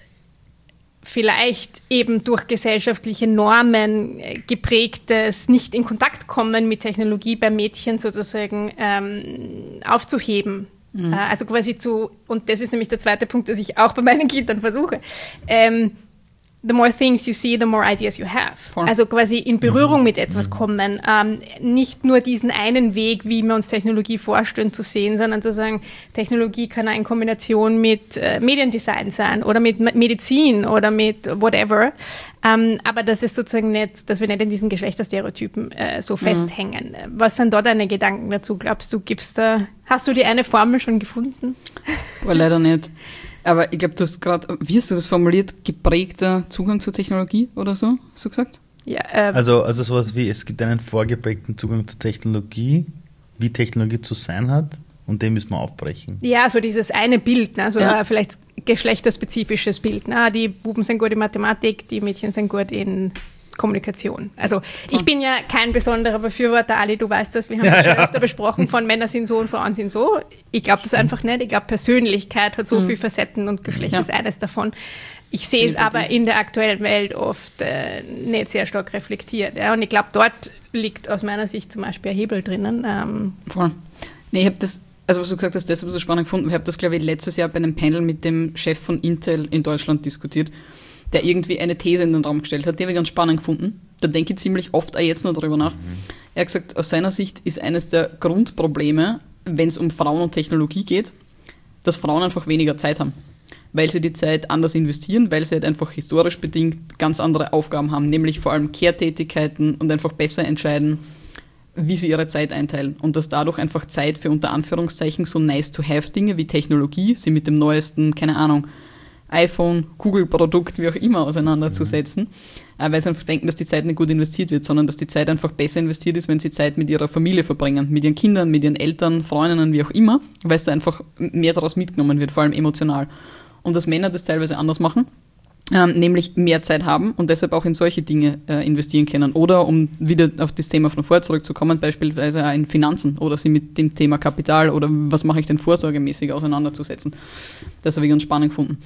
vielleicht eben durch gesellschaftliche Normen äh, geprägtes nicht in Kontakt kommen mit Technologie bei Mädchen sozusagen ähm, aufzuheben? Mhm. Äh, also quasi zu, und das ist nämlich der zweite Punkt, das ich auch bei meinen Kindern versuche, ähm, the more things you see, the more ideas you have. Voll. Also quasi in Berührung mit etwas kommen. Ähm, nicht nur diesen einen Weg, wie wir uns Technologie vorstellen, zu sehen, sondern zu sagen, Technologie kann auch in Kombination mit äh, Mediendesign sein oder mit Medizin oder mit whatever. Ähm, aber das ist sozusagen nicht, dass wir nicht in diesen Geschlechterstereotypen äh, so festhängen. Mhm. Was sind da deine Gedanken dazu? Glaubst du, gibt's da, hast du die eine Formel schon gefunden? Boah, leider nicht. Aber ich glaube, du hast gerade, wie hast du das formuliert, geprägter Zugang zur Technologie oder so, hast du gesagt? Ja, äh, also, also sowas wie, es gibt einen vorgeprägten Zugang zur Technologie, wie Technologie zu sein hat, und den müssen wir aufbrechen. Ja, so dieses eine Bild, ne? So ja. ein vielleicht geschlechterspezifisches Bild. Ne? Die Buben sind gut in Mathematik, die Mädchen sind gut in Kommunikation. Also ich bin ja kein besonderer Befürworter, Ali, du weißt das, wir haben ja, das schon ja. öfter besprochen, von Männer sind so und Frauen sind so. Ich glaube das einfach nicht. Ich glaube, Persönlichkeit hat so mhm. viele Facetten und Geschlecht ja. ist eines davon. Ich sehe es aber in der aktuellen Welt oft äh, nicht sehr stark reflektiert. Ja? Und ich glaube, dort liegt aus meiner Sicht zum Beispiel ein Hebel drinnen. Ähm. Voll. Nee, ich habe das, also was du gesagt hast, deshalb so spannend gefunden. Ich habe das, glaube ich, letztes Jahr bei einem Panel mit dem Chef von Intel in Deutschland diskutiert, der irgendwie eine These in den Raum gestellt hat, die habe ich ganz spannend gefunden. Da denke ich ziemlich oft auch jetzt noch drüber nach. Mhm. Er hat gesagt, aus seiner Sicht ist eines der Grundprobleme, wenn es um Frauen und Technologie geht, dass Frauen einfach weniger Zeit haben. Weil sie die Zeit anders investieren, weil sie halt einfach historisch bedingt ganz andere Aufgaben haben, nämlich vor allem Care-Tätigkeiten und einfach besser entscheiden, wie sie ihre Zeit einteilen. Und dass dadurch einfach Zeit für unter Anführungszeichen so nice-to-have-Dinge wie Technologie, sie mit dem neuesten, keine Ahnung, iPhone, Google-Produkt, wie auch immer auseinanderzusetzen, mhm. weil sie einfach denken, dass die Zeit nicht gut investiert wird, sondern dass die Zeit einfach besser investiert ist, wenn sie Zeit mit ihrer Familie verbringen, mit ihren Kindern, mit ihren Eltern, Freundinnen, wie auch immer, weil es da einfach mehr daraus mitgenommen wird, vor allem emotional. Und dass Männer das teilweise anders machen, ähm, nämlich mehr Zeit haben und deshalb auch in solche Dinge äh, investieren können. Oder, um wieder auf das Thema von vorher zurückzukommen, beispielsweise auch in Finanzen oder sie mit dem Thema Kapital oder was mache ich denn vorsorgemäßig auseinanderzusetzen. Das habe ich ganz spannend gefunden.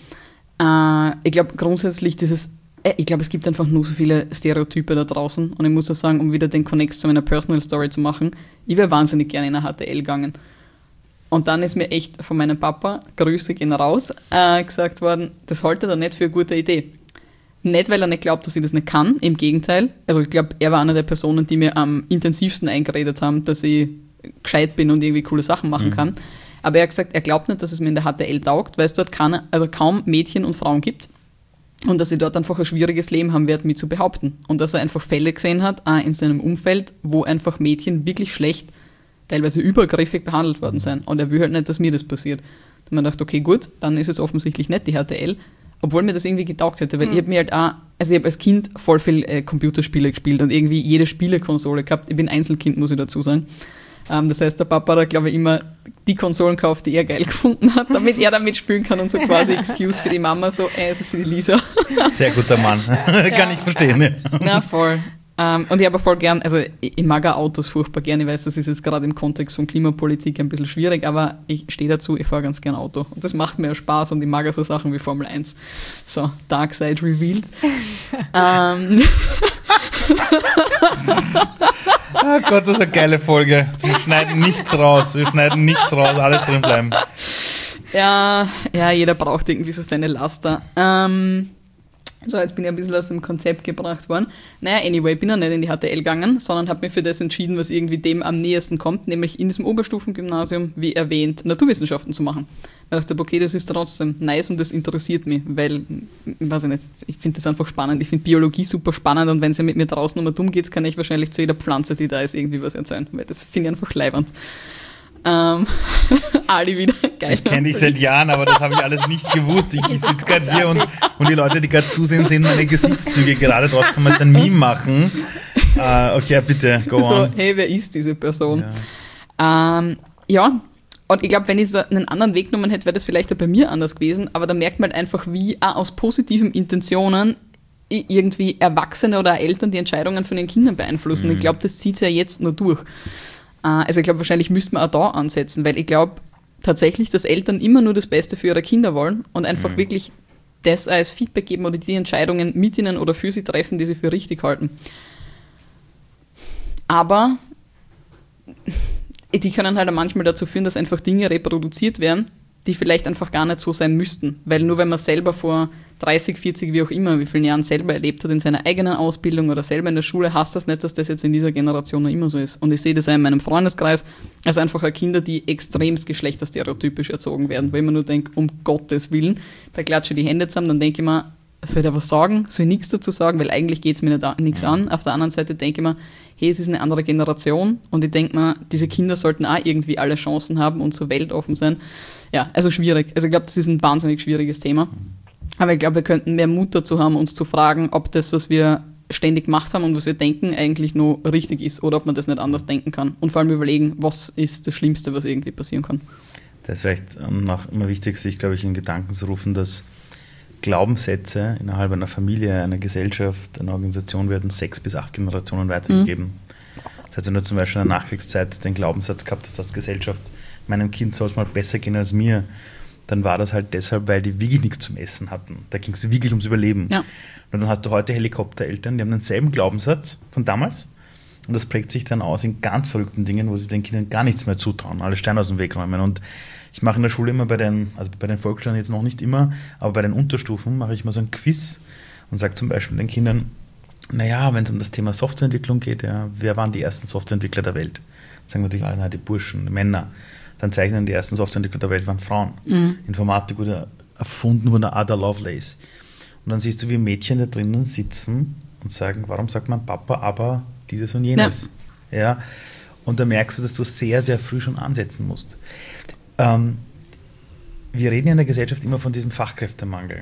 Uh, ich glaube grundsätzlich dieses, äh, ich glaube es gibt einfach nur so viele Stereotype da draußen und ich muss auch sagen, um wieder den Connect zu meiner Personal Story zu machen, ich wäre wahnsinnig gerne in eine H T L gegangen. Und dann ist mir echt von meinem Papa, Grüße gehen raus, äh, gesagt worden, das halte er nicht für eine gute Idee. Nicht, weil er nicht glaubt, dass ich das nicht kann, im Gegenteil. Also ich glaube, er war einer der Personen, die mir am intensivsten eingeredet haben, dass ich gescheit bin und irgendwie coole Sachen machen mhm. kann. Aber er hat gesagt, er glaubt nicht, dass es mir in der H T L taugt, weil es dort keine, also kaum Mädchen und Frauen gibt und dass ich dort einfach ein schwieriges Leben haben werde, mich zu behaupten. Und dass er einfach Fälle gesehen hat, auch in seinem Umfeld, wo einfach Mädchen wirklich schlecht, teilweise übergriffig behandelt worden sind. Und er will halt nicht, dass mir das passiert. Und man dachte, okay, gut, dann ist es offensichtlich nicht die H T L, obwohl mir das irgendwie getaugt hätte, weil mhm. ich habe mir halt auch, also ich habe als Kind voll viel äh, Computerspiele gespielt und irgendwie jede Spielekonsole gehabt. Ich bin Einzelkind, muss ich dazu sagen. Um, das heißt, der Papa hat, glaube ich, immer die Konsolen gekauft, die er geil gefunden hat, damit er damit spielen kann und so quasi Excuse für die Mama, so, ey, es ist für die Lisa. Sehr guter Mann. Kann ja. ich verstehen. Ja. Na, voll. Um, und ich habe voll gern, also ich, ich mag auch Autos furchtbar gern, ich weiß, das ist jetzt gerade im Kontext von Klimapolitik ein bisschen schwierig, aber ich stehe dazu, ich fahre ganz gern Auto. Und das macht mir Spaß und ich mag auch so Sachen wie Formel eins. So, Dark Side revealed. um, Oh Gott, das ist eine geile Folge. Wir schneiden nichts raus. Wir schneiden nichts raus. Alles drin bleiben. Ja, ja, jeder braucht irgendwie so seine Laster. Ähm, so, jetzt bin ich ein bisschen aus dem Konzept gebracht worden. Naja, anyway, ich bin ja nicht in die H T L gegangen, sondern habe mich für das entschieden, was irgendwie dem am nächsten kommt, nämlich in diesem Oberstufengymnasium, wie erwähnt, Naturwissenschaften zu machen. Ich dachte, okay, das ist trotzdem nice und das interessiert mich, weil, ich weiß nicht, ich finde das einfach spannend. Ich finde Biologie super spannend und wenn es ja mit mir draußen um dumm geht, kann ich wahrscheinlich zu jeder Pflanze, die da ist, irgendwie was erzählen, weil das finde ich einfach leibernd. Ähm, Ali wieder, geil. Ich kenne dich seit Jahren, aber das habe ich alles nicht gewusst. Ich, ich sitze gerade hier und, und die Leute, die gerade zusehen, sehen meine Gesichtszüge. Gerade draus kann man jetzt ein Meme machen. Uh, okay, bitte, go so, on. Hey, wer ist diese Person? Ja, ähm, ja Und ich glaube, wenn ich so einen anderen Weg genommen hätte, wäre das vielleicht auch bei mir anders gewesen. Aber da merkt man halt einfach, wie auch aus positiven Intentionen irgendwie Erwachsene oder Eltern die Entscheidungen von ihren Kindern beeinflussen. Mhm. Ich glaube, das zieht sich ja jetzt nur durch. Also ich glaube, wahrscheinlich müsste man auch da ansetzen, weil ich glaube tatsächlich, dass Eltern immer nur das Beste für ihre Kinder wollen und einfach mhm. wirklich das als Feedback geben oder die Entscheidungen mit ihnen oder für sie treffen, die sie für richtig halten. Aber die können halt auch manchmal dazu führen, dass einfach Dinge reproduziert werden, die vielleicht einfach gar nicht so sein müssten. Weil nur wenn man selber vor dreißig, vierzig, wie auch immer, wie vielen Jahren selber erlebt hat in seiner eigenen Ausbildung oder selber in der Schule, heißt das nicht, dass das jetzt in dieser Generation noch immer so ist. Und ich sehe das auch in meinem Freundeskreis, also einfach auch Kinder, die extremst geschlechterstereotypisch erzogen werden, wo ich mir nur denke, um Gottes Willen, da klatsche ich die Hände zusammen, dann denke ich mir, soll ich da was sagen, soll ich nichts dazu sagen, weil eigentlich geht es mir nicht, nichts an. Auf der anderen Seite denke ich mir, hey, es ist eine andere Generation und ich denke mir, diese Kinder sollten auch irgendwie alle Chancen haben und so weltoffen sein. Ja, also schwierig. Also ich glaube, das ist ein wahnsinnig schwieriges Thema. Aber ich glaube, wir könnten mehr Mut dazu haben, uns zu fragen, ob das, was wir ständig gemacht haben und was wir denken, eigentlich nur richtig ist oder ob man das nicht anders denken kann. Und vor allem überlegen, was ist das Schlimmste, was irgendwie passieren kann. Das ist vielleicht noch immer wichtig, sich, glaube ich, in Gedanken zu rufen, dass Glaubenssätze innerhalb einer Familie, einer Gesellschaft, einer Organisation werden sechs bis acht Generationen weitergegeben. Mhm. Das heißt, wenn du zum Beispiel in der Nachkriegszeit den Glaubenssatz gehabt hast als Gesellschaft, meinem Kind soll es mal besser gehen als mir, dann war das halt deshalb, weil die wirklich nichts zum Essen hatten. Da ging es wirklich ums Überleben. Ja. Und dann hast du heute Helikoptereltern, die haben denselben Glaubenssatz von damals und das prägt sich dann aus in ganz verrückten Dingen, wo sie den Kindern gar nichts mehr zutrauen, alle Steine aus dem Weg räumen. Und ich mache in der Schule immer bei den, also bei den Volksschülern jetzt noch nicht immer, aber bei den Unterstufen mache ich mal so ein Quiz und sage zum Beispiel den Kindern, naja, wenn es um das Thema Softwareentwicklung geht, ja, wer waren die ersten Softwareentwickler der Welt? Sagen natürlich alle, na, die Burschen, die Männer. Dann zeichnen die ersten Softwareentwickler der Welt waren Frauen. Mhm. Informatik wurde erfunden von der Ada Lovelace. Und dann siehst du, wie Mädchen da drinnen sitzen und sagen, warum sagt man Papa, aber dieses und jenes? Ja. Ja. Und da merkst du, dass du sehr, sehr früh schon ansetzen musst. Ähm, wir reden ja in der Gesellschaft immer von diesem Fachkräftemangel.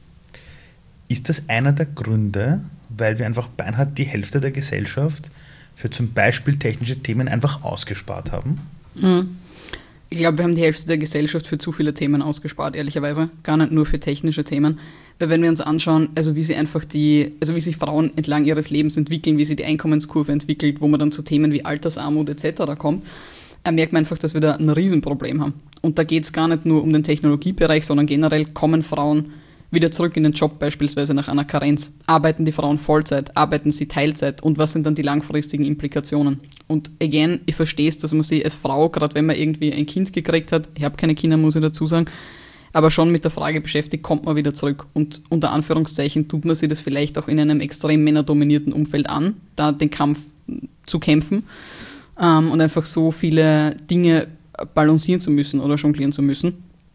Ist das einer der Gründe, weil wir einfach beinhart die Hälfte der Gesellschaft für zum Beispiel technische Themen einfach ausgespart haben? Mhm. Ich glaube, wir haben die Hälfte der Gesellschaft für zu viele Themen ausgespart, ehrlicherweise. Gar nicht nur für technische Themen. Weil wenn wir uns anschauen, also wie sie einfach die, also wie sich Frauen entlang ihres Lebens entwickeln, wie sie die Einkommenskurve entwickelt, wo man dann zu Themen wie Altersarmut et cetera kommt, äh, merkt man einfach, dass wir da ein Riesenproblem haben. Und da geht es gar nicht nur um den Technologiebereich, sondern generell kommen Frauen wieder zurück in den Job, beispielsweise nach einer Karenz. Arbeiten die Frauen Vollzeit, arbeiten sie Teilzeit und was sind dann die langfristigen Implikationen? Und again, ich verstehe es, dass man sich als Frau, gerade wenn man irgendwie ein Kind gekriegt hat, ich habe keine Kinder, muss ich dazu sagen, aber schon mit der Frage beschäftigt, kommt man wieder zurück. Und unter Anführungszeichen tut man sich das vielleicht auch in einem extrem männerdominierten Umfeld an, da den Kampf zu kämpfen ähm, und einfach so viele Dinge balancieren zu müssen oder jonglieren zu müssen.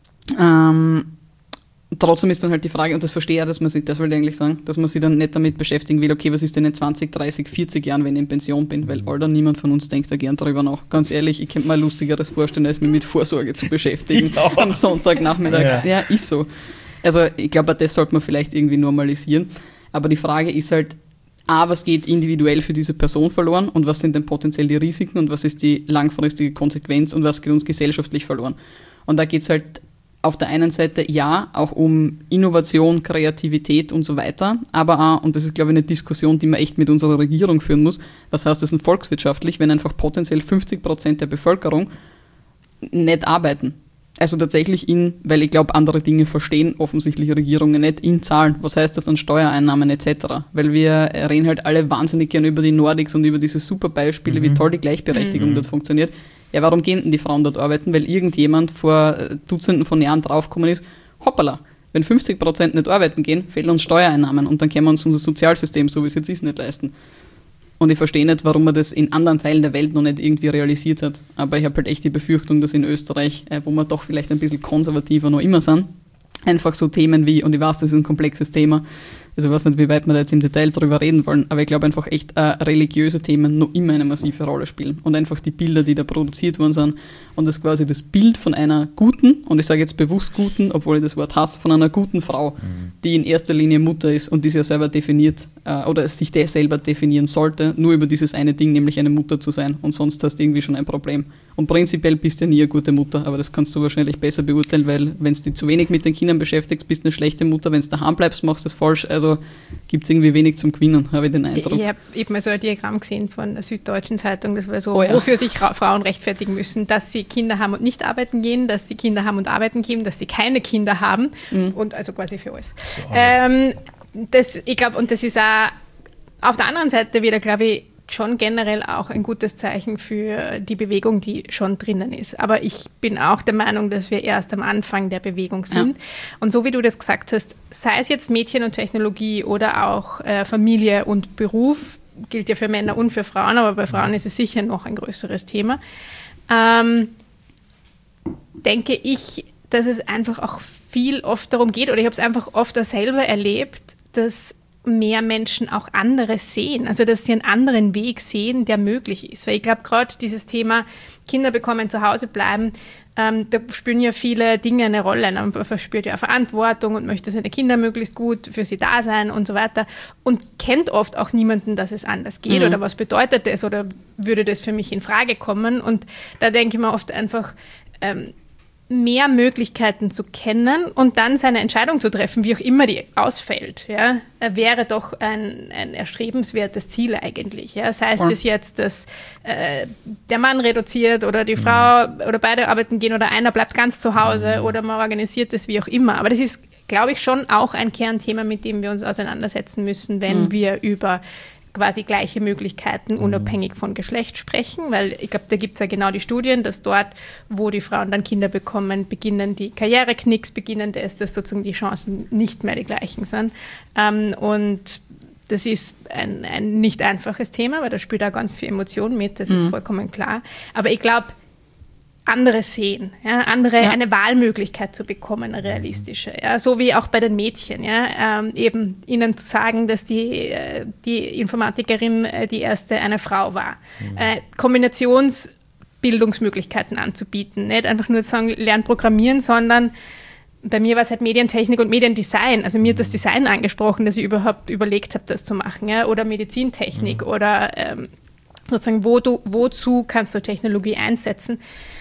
Ähm, Trotzdem ist dann halt die Frage, und das verstehe ich auch, dass man sich, das wollte ich eigentlich sagen, dass man sich dann nicht damit beschäftigen will, okay, was ist denn in zwanzig, dreißig, vierzig Jahren, wenn ich in Pension bin, weil Alter, niemand von uns denkt da gern drüber nach. Ganz ehrlich, ich könnte mir Lustigeres vorstellen, als mich mit Vorsorge zu beschäftigen ja. am Sonntagnachmittag. Ja. ja, ist so. Also ich glaube, das sollte man vielleicht irgendwie normalisieren. Aber die Frage ist halt, A, was geht individuell für diese Person verloren und was sind denn potenziell die Risiken und was ist die langfristige Konsequenz und was geht uns gesellschaftlich verloren. Und da geht es halt auf der einen Seite ja, auch um Innovation, Kreativität und so weiter, aber auch, und das ist, glaube ich, eine Diskussion, die man echt mit unserer Regierung führen muss, was heißt das denn volkswirtschaftlich, wenn einfach potenziell fünfzig Prozent der Bevölkerung nicht arbeiten. Also tatsächlich in, weil ich glaube, andere Dinge verstehen offensichtlich Regierungen nicht, in Zahlen. Was heißt das an Steuereinnahmen et cetera? Weil wir reden halt alle wahnsinnig gern über die Nordics und über diese super Beispiele, mhm. wie toll die Gleichberechtigung mhm. dort funktioniert. Ja, warum gehen denn die Frauen dort arbeiten? Weil irgendjemand vor Dutzenden von Jahren draufgekommen ist, hoppala, wenn fünfzig Prozent nicht arbeiten gehen, fehlen uns Steuereinnahmen und dann können wir uns unser Sozialsystem, so wie es jetzt ist, nicht leisten. Und ich verstehe nicht, warum man das in anderen Teilen der Welt noch nicht irgendwie realisiert hat. Aber ich habe halt echt die Befürchtung, dass in Österreich, wo wir doch vielleicht ein bisschen konservativer noch immer sind, einfach so Themen wie, und ich weiß, das ist ein komplexes Thema, also ich weiß nicht, wie weit wir da jetzt im Detail drüber reden wollen, aber ich glaube einfach echt, äh, religiöse Themen noch immer eine massive Rolle spielen. Und einfach die Bilder, die da produziert worden sind und das quasi das Bild von einer guten, und ich sage jetzt bewusst guten, obwohl ich das Wort hasse, von einer guten Frau, mhm. die in erster Linie Mutter ist und die sich ja selber definiert äh, oder es sich der selber definieren sollte, nur über dieses eine Ding, nämlich eine Mutter zu sein. Und sonst hast du irgendwie schon ein Problem. Und prinzipiell bist du ja nie eine gute Mutter, aber das kannst du wahrscheinlich besser beurteilen, weil wenn du dich zu wenig mit den Kindern beschäftigst, bist du eine schlechte Mutter. Wenn du daheim bleibst, machst du es falsch. Also gibt es irgendwie wenig zum Gewinnen, habe ich den Eindruck. Ich, ich habe hab mal so ein Diagramm gesehen von der Süddeutschen Zeitung, das war so, oh ja. wofür sich Ra- Frauen rechtfertigen müssen, dass sie Kinder haben und nicht arbeiten gehen, dass sie Kinder haben und arbeiten gehen, dass sie keine Kinder haben mhm. und also quasi für alles. Für alles. Ähm, das, ich glaube, und das ist auch auf der anderen Seite wieder, glaube ich, schon generell auch ein gutes Zeichen für die Bewegung, die schon drinnen ist. Aber ich bin auch der Meinung, dass wir erst am Anfang der Bewegung sind. Ja. Und so wie du das gesagt hast, sei es jetzt Mädchen und Technologie oder auch äh, Familie und Beruf, gilt ja für Männer und für Frauen, aber bei Frauen ist es sicher noch ein größeres Thema, ähm, denke ich, dass es einfach auch viel oft darum geht, oder ich habe es einfach oft auch selber erlebt, dass mehr Menschen auch anderes sehen, also dass sie einen anderen Weg sehen, der möglich ist. Weil ich glaube, gerade dieses Thema Kinder bekommen, zu Hause bleiben, ähm, da spielen ja viele Dinge eine Rolle. Man verspürt ja Verantwortung und möchte seine Kinder möglichst gut für sie da sein und so weiter und kennt oft auch niemanden, dass es anders geht mhm. oder was bedeutet das oder würde das für mich in Frage kommen. Und da denke ich mir oft einfach, ähm, mehr Möglichkeiten zu kennen und dann seine Entscheidung zu treffen, wie auch immer die ausfällt, ja, wäre doch ein, ein erstrebenswertes Ziel eigentlich. Ja. Sei es das jetzt, dass äh, der Mann reduziert oder die Frau mhm. oder beide arbeiten gehen oder einer bleibt ganz zu Hause mhm. oder man organisiert das wie auch immer. Aber das ist, glaube ich, schon auch ein Kernthema, mit dem wir uns auseinandersetzen müssen, wenn mhm. wir über quasi gleiche Möglichkeiten unabhängig von Geschlecht sprechen, weil ich glaube, da gibt es ja genau die Studien, dass dort, wo die Frauen dann Kinder bekommen, beginnen die Karriereknicks, beginnen das, dass sozusagen die Chancen nicht mehr die gleichen sind. Ähm, und das ist ein, ein nicht einfaches Thema, weil da spielt auch ganz viel Emotion mit, das mhm. ist vollkommen klar. Aber ich glaube, andere sehen, ja, andere ja. eine Wahlmöglichkeit zu bekommen, eine realistische. Ja, so wie auch bei den Mädchen, ja, ähm, eben ihnen zu sagen, dass die, äh, die Informatikerin äh, die erste eine Frau war. Mhm. Äh, Kombinationsbildungsmöglichkeiten anzubieten, nicht einfach nur zu sagen, lern programmieren, sondern bei mir war es halt Medientechnik und Mediendesign. Also mir hat das Design angesprochen, dass ich überhaupt überlegt habe, das zu machen, ja, oder Medizintechnik mhm. oder ähm, sozusagen, wo du, wozu kannst du Technologie einsetzen.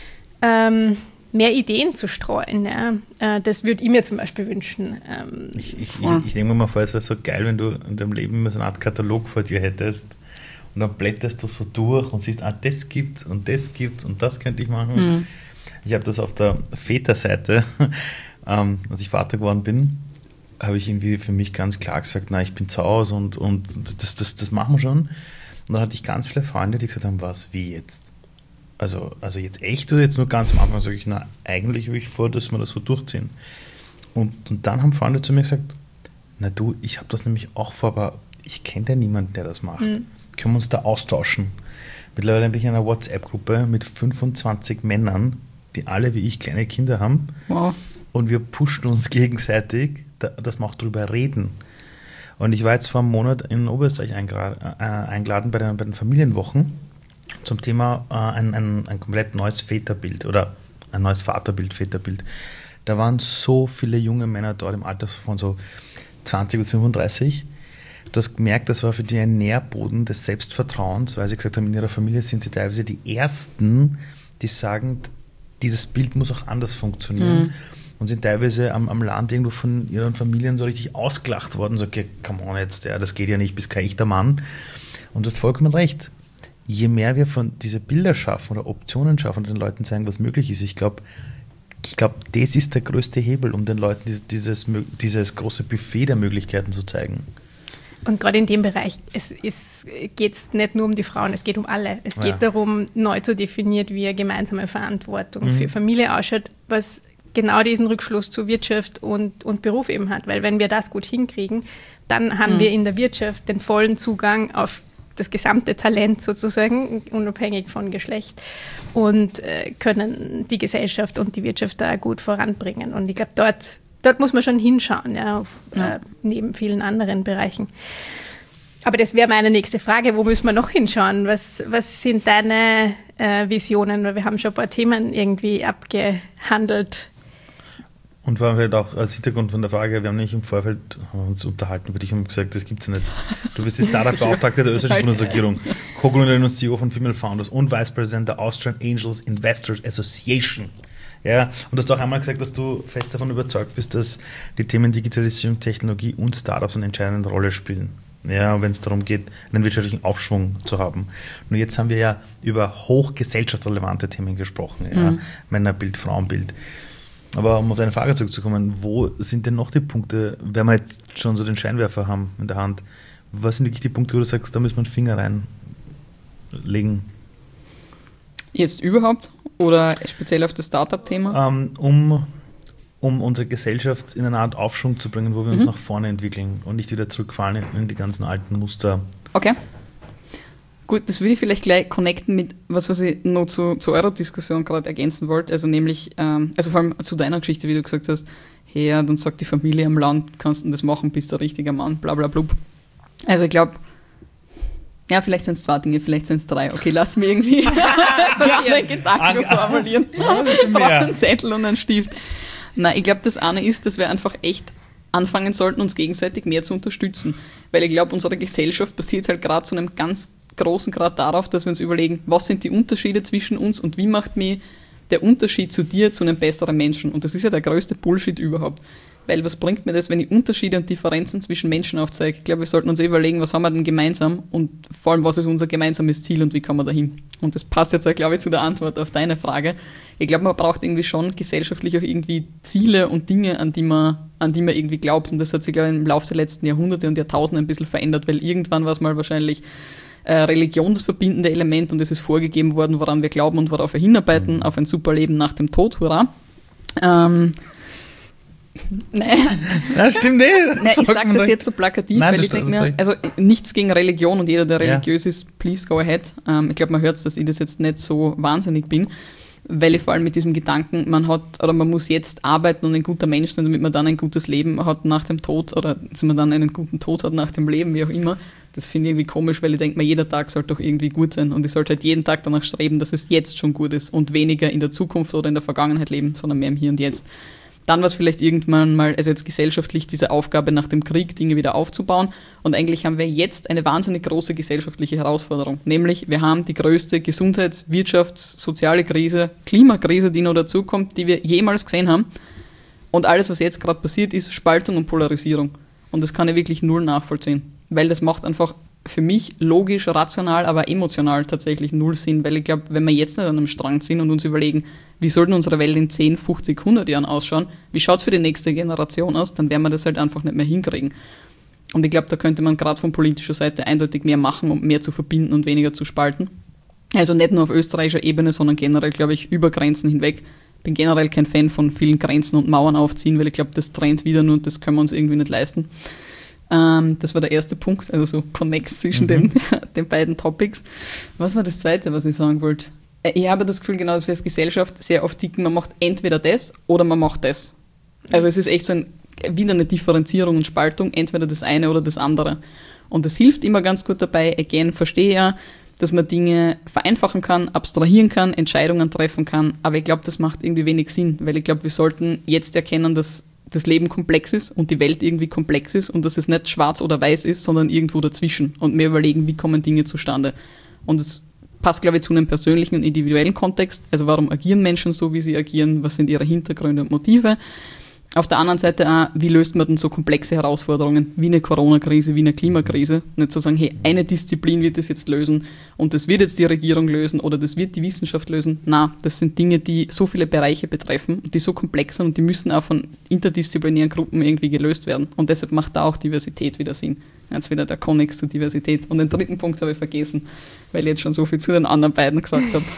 Ähm, mehr Ideen zu streuen. Ja. Äh, das würde ich mir zum Beispiel wünschen. Ähm, ich ich, ich, ich denke mir mal vor, es wäre so geil, wenn du in deinem Leben immer so eine Art Katalog vor dir hättest und dann blätterst du so durch und siehst, ah, das gibt's und das gibt's und das könnte ich machen. Mhm. Ich habe das auf der Väterseite, ähm, als ich Vater geworden bin, habe ich irgendwie für mich ganz klar gesagt, na, ich bin zu Hause und, und das, das, das machen wir schon. Und dann hatte ich ganz viele Freunde, die gesagt haben, was, wie jetzt? Also, also jetzt echt oder jetzt nur ganz am Anfang? Sage ich, na, eigentlich habe ich vor, dass wir das so durchziehen. Und, und dann haben Freunde zu mir gesagt, na du, ich habe das nämlich auch vor, aber ich kenne ja niemanden, der das macht. Mhm. Können wir uns da austauschen? Mittlerweile bin ich in einer WhatsApp-Gruppe mit fünfundzwanzig Männern, die alle wie ich kleine Kinder haben. Wow. Und wir pushen uns gegenseitig, dass wir auch drüber reden. Und ich war jetzt vor einem Monat in Oberösterreich eingeladen, äh, eingeladen bei, den, bei den Familienwochen zum Thema äh, ein, ein, ein komplett neues Väterbild oder ein neues Vaterbild, Väterbild. Da waren so viele junge Männer dort im Alter von so zwanzig bis fünfunddreißig. Du hast gemerkt, das war für die ein Nährboden des Selbstvertrauens, weil sie gesagt haben, in ihrer Familie sind sie teilweise die Ersten, die sagen, dieses Bild muss auch anders funktionieren. Mhm. Und sind teilweise am, am Land irgendwo von ihren Familien so richtig ausgelacht worden. So, okay, come on jetzt, ja, das geht ja nicht, bist kein echter Mann. Und du hast vollkommen recht. Je mehr wir von diese Bilder schaffen oder Optionen schaffen und den Leuten zeigen, was möglich ist, ich glaube, ich glaube, das ist der größte Hebel, um den Leuten dieses, dieses, dieses große Buffet der Möglichkeiten zu zeigen. Und gerade in dem Bereich es geht es nicht nur um die Frauen, es geht um alle. Es geht ja. darum, neu zu definieren, wie eine gemeinsame Verantwortung mhm. für Familie ausschaut, was genau diesen Rückschluss zu Wirtschaft und, und Beruf eben hat. Weil wenn wir das gut hinkriegen, dann haben mhm. wir in der Wirtschaft den vollen Zugang auf das gesamte Talent sozusagen, unabhängig von Geschlecht, und äh, können die Gesellschaft und die Wirtschaft da gut voranbringen. Und ich glaube, dort, dort muss man schon hinschauen, ja, auf, ja. Äh, neben vielen anderen Bereichen. Aber das wäre meine nächste Frage, wo müssen wir noch hinschauen? Was, was sind deine äh, Visionen? Weil wir haben schon ein paar Themen irgendwie abgehandelt. Und war halt auch als Hintergrund von der Frage, wir haben nämlich im Vorfeld uns unterhalten über dich und gesagt, das gibt es ja nicht. Du bist die Startup-Beauftragte der österreichischen Bundesregierung, Co-Gründerin und C E O von Female Founders und Vice President der Austrian Angels Investors Association. Ja, und du hast auch einmal gesagt, dass du fest davon überzeugt bist, dass die Themen Digitalisierung, Technologie und Startups eine entscheidende Rolle spielen. Ja, wenn es darum geht, einen wirtschaftlichen Aufschwung zu haben. Nur jetzt haben wir ja über hochgesellschaftsrelevante Themen gesprochen. Ja? Mhm. Männerbild, Frauenbild. Aber um auf deine Frage zurückzukommen, wo sind denn noch die Punkte, wenn wir jetzt schon so den Scheinwerfer haben in der Hand, was sind wirklich die Punkte, wo du sagst, da müssen wir einen Finger reinlegen? Jetzt überhaupt oder speziell auf das Startup-Thema? Ähm, um, um unsere Gesellschaft in eine Art Aufschwung zu bringen, wo wir uns Mhm. nach vorne entwickeln und nicht wieder zurückfallen in, in die ganzen alten Muster. Okay. Gut, das würde ich vielleicht gleich connecten mit was, was ich noch zu, zu eurer Diskussion gerade ergänzen wollte. Also nämlich, ähm, also vor allem zu deiner Geschichte, wie du gesagt hast, hey, ja, dann sagt die Familie am Land, kannst du das machen, bist du ein richtiger Mann, bla bla blub. Also ich glaube, ja, vielleicht sind es zwei Dinge, vielleicht sind es drei. Okay, lass mich irgendwie so einen Gedanken Ah, formulieren. ja, das ist Ich brauche mehr. einen Zettel und einen Stift. Nein, ich glaube, das eine ist, dass wir einfach echt anfangen sollten, uns gegenseitig mehr zu unterstützen. Weil ich glaube, unsere Gesellschaft basiert halt gerade zu einem ganz großen Grad darauf, dass wir uns überlegen, was sind die Unterschiede zwischen uns und wie macht mich der Unterschied zu dir zu einem besseren Menschen. Und das ist ja der größte Bullshit überhaupt. Weil was bringt mir das, wenn ich Unterschiede und Differenzen zwischen Menschen aufzeige? Ich glaube, wir sollten uns überlegen, was haben wir denn gemeinsam und vor allem, was ist unser gemeinsames Ziel und wie kommen wir dahin? Und das passt jetzt, glaube ich, zu der Antwort auf deine Frage. Ich glaube, man braucht irgendwie schon gesellschaftlich auch irgendwie Ziele und Dinge, an die man, an die man irgendwie glaubt. Und das hat sich, glaube ich, im Laufe der letzten Jahrhunderte und Jahrtausende ein bisschen verändert, weil irgendwann war es mal wahrscheinlich äh, Religion das verbindende Element und es ist vorgegeben worden, woran wir glauben und worauf wir hinarbeiten, auf ein super Leben nach dem Tod, hurra. Ähm, Nein, Ja, stimmt eh. Nein ich sage das jetzt so plakativ, Nein, weil das ich denke stimmt, mir, das also nichts gegen Religion und jeder, der Ja. religiös ist, please go ahead. Ähm, ich glaube, man hört es, dass ich das jetzt nicht so wahnsinnig bin, weil ich vor allem mit diesem Gedanken, man hat oder man muss jetzt arbeiten und ein guter Mensch sein, damit man dann ein gutes Leben hat nach dem Tod oder dass man dann einen guten Tod hat nach dem Leben, wie auch immer. Das finde ich irgendwie komisch, weil ich denke mir, jeder Tag sollte doch irgendwie gut sein und ich sollte halt jeden Tag danach streben, dass es jetzt schon gut ist und weniger in der Zukunft oder in der Vergangenheit leben, sondern mehr im Hier und Jetzt. Dann war es vielleicht irgendwann mal, also jetzt gesellschaftlich, diese Aufgabe nach dem Krieg, Dinge wieder aufzubauen. Und eigentlich haben wir jetzt eine wahnsinnig große gesellschaftliche Herausforderung. Nämlich, wir haben die größte Gesundheits-, Wirtschafts-, soziale Krise, Klimakrise, die noch dazukommt, die wir jemals gesehen haben. Und alles, was jetzt gerade passiert, ist Spaltung und Polarisierung. Und das kann ich wirklich null nachvollziehen. Weil das macht einfach für mich logisch, rational, aber emotional tatsächlich null Sinn. Weil ich glaube, wenn wir jetzt nicht an einem Strang sind und uns überlegen, wie soll denn unsere Welt in zehn, fünfzig, hundert Jahren ausschauen, wie schaut es für die nächste Generation aus, dann werden wir das halt einfach nicht mehr hinkriegen. Und ich glaube, da könnte man gerade von politischer Seite eindeutig mehr machen, um mehr zu verbinden und weniger zu spalten. Also nicht nur auf österreichischer Ebene, sondern generell, glaube ich, über Grenzen hinweg. Ich bin generell kein Fan von vielen Grenzen und Mauern aufziehen, weil ich glaube, das trennt wieder nur und das können wir uns irgendwie nicht leisten. Ähm, das war der erste Punkt, also so Connects zwischen mhm. den, den beiden Topics. Was war das zweite, was ich sagen wollte? Ich habe das Gefühl, genau, dass wir als Gesellschaft sehr oft ticken, man macht entweder das oder man macht das. Also es ist echt so ein, wieder eine Differenzierung und Spaltung, entweder das eine oder das andere. Und das hilft immer ganz gut dabei. Again, verstehe ja, dass man Dinge vereinfachen kann, abstrahieren kann, Entscheidungen treffen kann, aber ich glaube, das macht irgendwie wenig Sinn, weil ich glaube, wir sollten jetzt erkennen, dass das Leben komplex ist und die Welt irgendwie komplex ist und dass es nicht schwarz oder weiß ist, sondern irgendwo dazwischen und mir überlegen, wie kommen Dinge zustande. Und es passt, glaube ich, zu einem persönlichen und individuellen Kontext. Also warum agieren Menschen so, wie sie agieren? Was sind ihre Hintergründe und Motive? Auf der anderen Seite auch, wie löst man denn so komplexe Herausforderungen wie eine Corona-Krise, wie eine Klimakrise? Nicht zu sagen, hey, eine Disziplin wird das jetzt lösen und das wird jetzt die Regierung lösen oder das wird die Wissenschaft lösen. Na, das sind Dinge, die so viele Bereiche betreffen und die so komplex sind und die müssen auch von interdisziplinären Gruppen irgendwie gelöst werden. Und deshalb macht da auch Diversität wieder Sinn. Jetzt wieder der Konnex zur Diversität. Und den dritten Punkt habe ich vergessen, weil ich jetzt schon so viel zu den anderen beiden gesagt habe.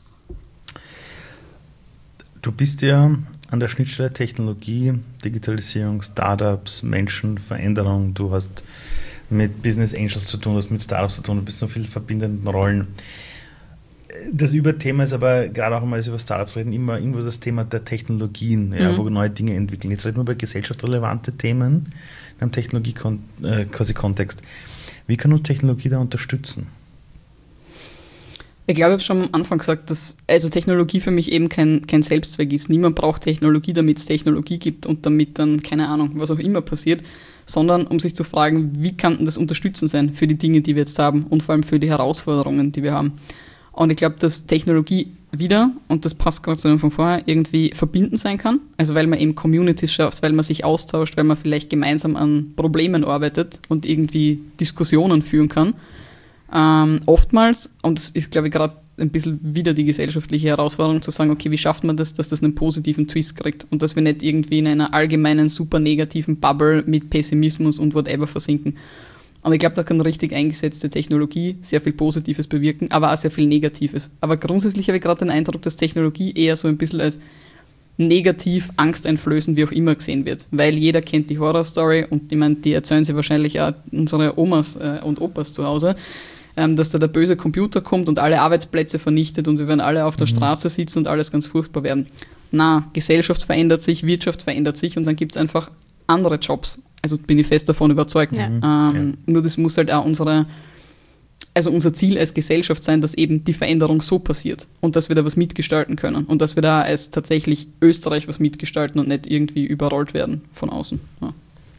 Du bist ja an der Schnittstelle Technologie, Digitalisierung, Startups, Menschen, Veränderung. Du hast mit Business Angels zu tun, du hast mit Startups zu tun, du bist so viele verbindenden Rollen. Das Überthema ist aber, gerade auch, wenn wir über Startups reden, immer irgendwo das Thema der Technologien, ja, mhm. wo wir neue Dinge entwickeln. Jetzt reden wir über gesellschaftsrelevante Themen in einem Technologie-Kontext. Wie kann uns Technologie da unterstützen? Ich glaube, ich habe schon am Anfang gesagt, dass also Technologie für mich eben kein, kein Selbstzweck ist. Niemand braucht Technologie, damit es Technologie gibt und damit dann, keine Ahnung, was auch immer passiert, sondern um sich zu fragen, wie kann denn das unterstützend sein für die Dinge, die wir jetzt haben und vor allem für die Herausforderungen, die wir haben. Und ich glaube, dass Technologie wieder, und das passt gerade zu dem von vorher, irgendwie verbindend sein kann. Also weil man eben Communities schafft, weil man sich austauscht, weil man vielleicht gemeinsam an Problemen arbeitet und irgendwie Diskussionen führen kann. Ähm, oftmals, und das ist, glaube ich, gerade ein bisschen wieder die gesellschaftliche Herausforderung, zu sagen, okay, wie schafft man das, dass das einen positiven Twist kriegt und dass wir nicht irgendwie in einer allgemeinen, super negativen Bubble mit Pessimismus und whatever versinken. Und ich glaube, da kann richtig eingesetzte Technologie sehr viel Positives bewirken, aber auch sehr viel Negatives. Aber grundsätzlich habe ich gerade den Eindruck, dass Technologie eher so ein bisschen als negativ, angsteinflößend, wie auch immer gesehen wird. Weil jeder kennt die Horrorstory und ich meine, die erzählen sie wahrscheinlich auch unsere Omas äh, und Opas zu Hause, ähm, dass da der böse Computer kommt und alle Arbeitsplätze vernichtet und wir werden alle auf der mhm. Straße sitzen und alles ganz furchtbar werden. Na, Gesellschaft verändert sich, Wirtschaft verändert sich und dann gibt es einfach andere Jobs. Also bin ich fest davon überzeugt. Ja. Ähm, Ja. Nur das muss halt auch unsere, also unser Ziel als Gesellschaft sein, dass eben die Veränderung so passiert und dass wir da was mitgestalten können und dass wir da als tatsächlich Österreich was mitgestalten und nicht irgendwie überrollt werden von außen. Ja.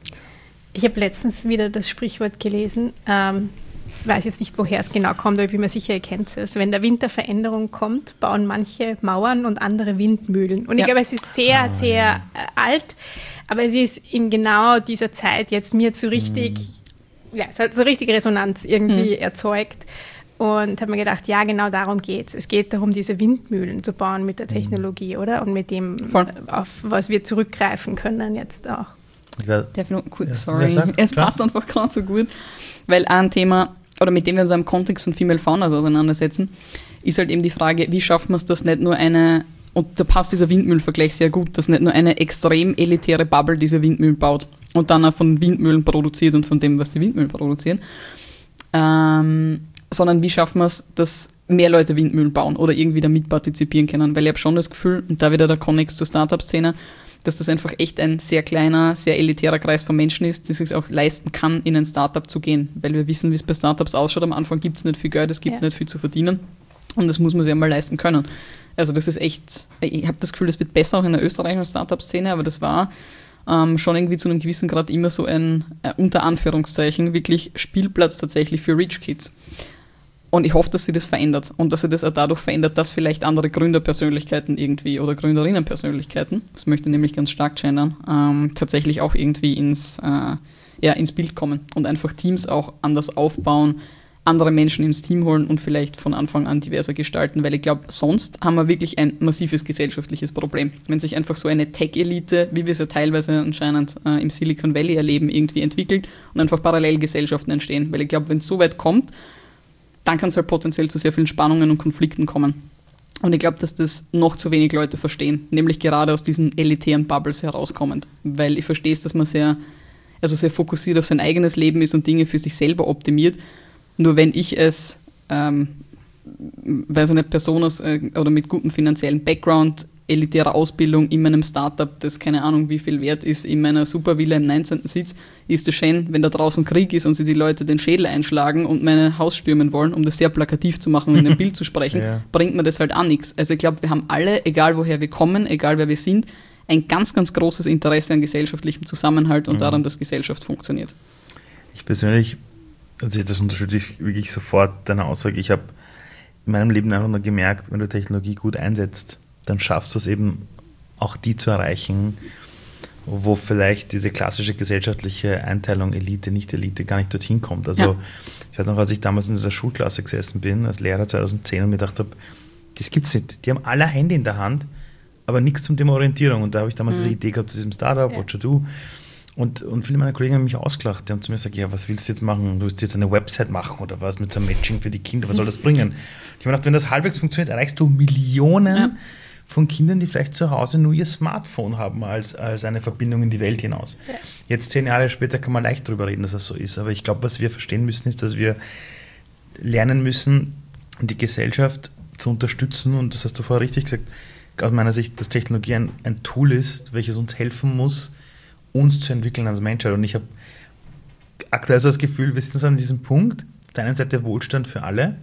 Ich habe letztens wieder das Sprichwort gelesen, ähm, weiß jetzt nicht, woher es genau kommt, aber ich bin mir sicher, ihr kennt es. Wenn der Wind der Veränderung kommt, bauen manche Mauern und andere Windmühlen. Und Ja. ich glaube, es ist sehr, sehr äh, alt, aber es ist in genau dieser Zeit jetzt mir so richtig, mhm. ja, es hat so richtig Resonanz irgendwie mhm. erzeugt. Und habe mir gedacht, ja, genau darum geht es. Es geht darum, diese Windmühlen zu bauen mit der Technologie, mhm. oder? Und mit dem, Voll. auf was wir zurückgreifen können jetzt auch. Ja, Darf ich noch kurz, Ja, sorry, ja, sag, es klar. passt einfach gerade so gut, weil ein Thema, oder mit dem wir uns im Kontext von Female Founders auseinandersetzen, ist halt eben die Frage, wie schafft man es, dass nicht nur eine, und da passt dieser Windmühlenvergleich sehr gut, dass nicht nur eine extrem elitäre Bubble diese Windmühlen baut und dann auch von Windmühlen produziert und von dem, was die Windmühlen produzieren, ähm, sondern wie schaffen wir es, dass mehr Leute Windmühlen bauen oder irgendwie da mitpartizipieren können, weil ich habe schon das Gefühl, und da wieder der Konnex zur Startup-Szene, dass das einfach echt ein sehr kleiner, sehr elitärer Kreis von Menschen ist, die sich auch leisten kann, in ein Startup zu gehen. Weil wir wissen, wie es bei Startups ausschaut. Am Anfang gibt es nicht viel Geld, es gibt Ja. nicht viel zu verdienen. Und das muss man sich einmal leisten können. Also das ist echt, ich habe das Gefühl, das wird besser auch in der österreichischen Startup-Szene, aber das war ähm, schon irgendwie zu einem gewissen Grad immer so ein, äh, unter Anführungszeichen, wirklich Spielplatz tatsächlich für Rich Kids. Und ich hoffe, dass sich das verändert und dass sich das auch dadurch verändert, dass vielleicht andere Gründerpersönlichkeiten irgendwie oder Gründerinnenpersönlichkeiten, das möchte ich nämlich ganz stark gendern, ähm, tatsächlich auch irgendwie ins, äh, ja, ins Bild kommen und einfach Teams auch anders aufbauen, andere Menschen ins Team holen und vielleicht von Anfang an diverser gestalten, weil ich glaube, sonst haben wir wirklich ein massives gesellschaftliches Problem. Wenn sich einfach so eine Tech-Elite, wie wir es ja teilweise anscheinend äh, im Silicon Valley erleben, irgendwie entwickelt und einfach Parallelgesellschaften entstehen, weil ich glaube, wenn es so weit kommt, dann kann es halt potenziell zu sehr vielen Spannungen und Konflikten kommen. Und ich glaube, dass das noch zu wenig Leute verstehen, nämlich gerade aus diesen elitären Bubbles herauskommend. Weil ich verstehe es, dass man sehr, also sehr fokussiert auf sein eigenes Leben ist und Dinge für sich selber optimiert. Nur wenn ich es, ähm, weiß ich nicht, Person aus, äh, oder mit gutem finanziellen Background, elitärer Ausbildung in meinem Startup, das keine Ahnung wie viel wert ist, in meiner Supervilla im neunzehnten Sitz, ist es schön, wenn da draußen Krieg ist und sich die Leute den Schädel einschlagen und mein Haus stürmen wollen, um das sehr plakativ zu machen und in dem Bild zu sprechen, Ja. bringt mir das halt auch nichts. Also ich glaube, wir haben alle, egal woher wir kommen, egal wer wir sind, ein ganz, ganz großes Interesse an gesellschaftlichem Zusammenhalt und Mhm. daran, dass Gesellschaft funktioniert. Ich persönlich, also das unterstütze ich wirklich sofort deine Aussage. Ich habe in meinem Leben einfach nur gemerkt, wenn du Technologie gut einsetzt, dann schaffst du es eben auch die zu erreichen, wo vielleicht diese klassische gesellschaftliche Einteilung Elite, Nicht-Elite gar nicht dorthin kommt. Also Ja. ich weiß noch, als ich damals in dieser Schulklasse gesessen bin, als Lehrer zweitausendzehn und mir gedacht habe, das gibt's nicht. Die haben alle ein Handy in der Hand, aber nichts zum Thema Orientierung. Und da habe ich damals Mhm. diese Idee gehabt zu diesem Startup, Ja. What You Do. Und, und viele meiner Kollegen haben mich ausgelacht. Die haben zu mir gesagt, ja, was willst du jetzt machen? Du willst jetzt eine Website machen oder was mit so einem Matching für die Kinder? Was soll das bringen? Ich habe mir gedacht, wenn das halbwegs funktioniert, erreichst du Millionen Ja. von Kindern, die vielleicht zu Hause nur ihr Smartphone haben als, als eine Verbindung in die Welt hinaus. Ja. Jetzt zehn Jahre später kann man leicht darüber reden, dass das so ist. Aber ich glaube, was wir verstehen müssen, ist, dass wir lernen müssen, die Gesellschaft zu unterstützen. Und das hast du vorher richtig gesagt, aus meiner Sicht, dass Technologie ein, ein Tool ist, welches uns helfen muss, uns zu entwickeln als Menschheit. Und ich habe aktuell so das Gefühl, wir sind so an diesem Punkt, auf der einen Seite Wohlstand für alle, auf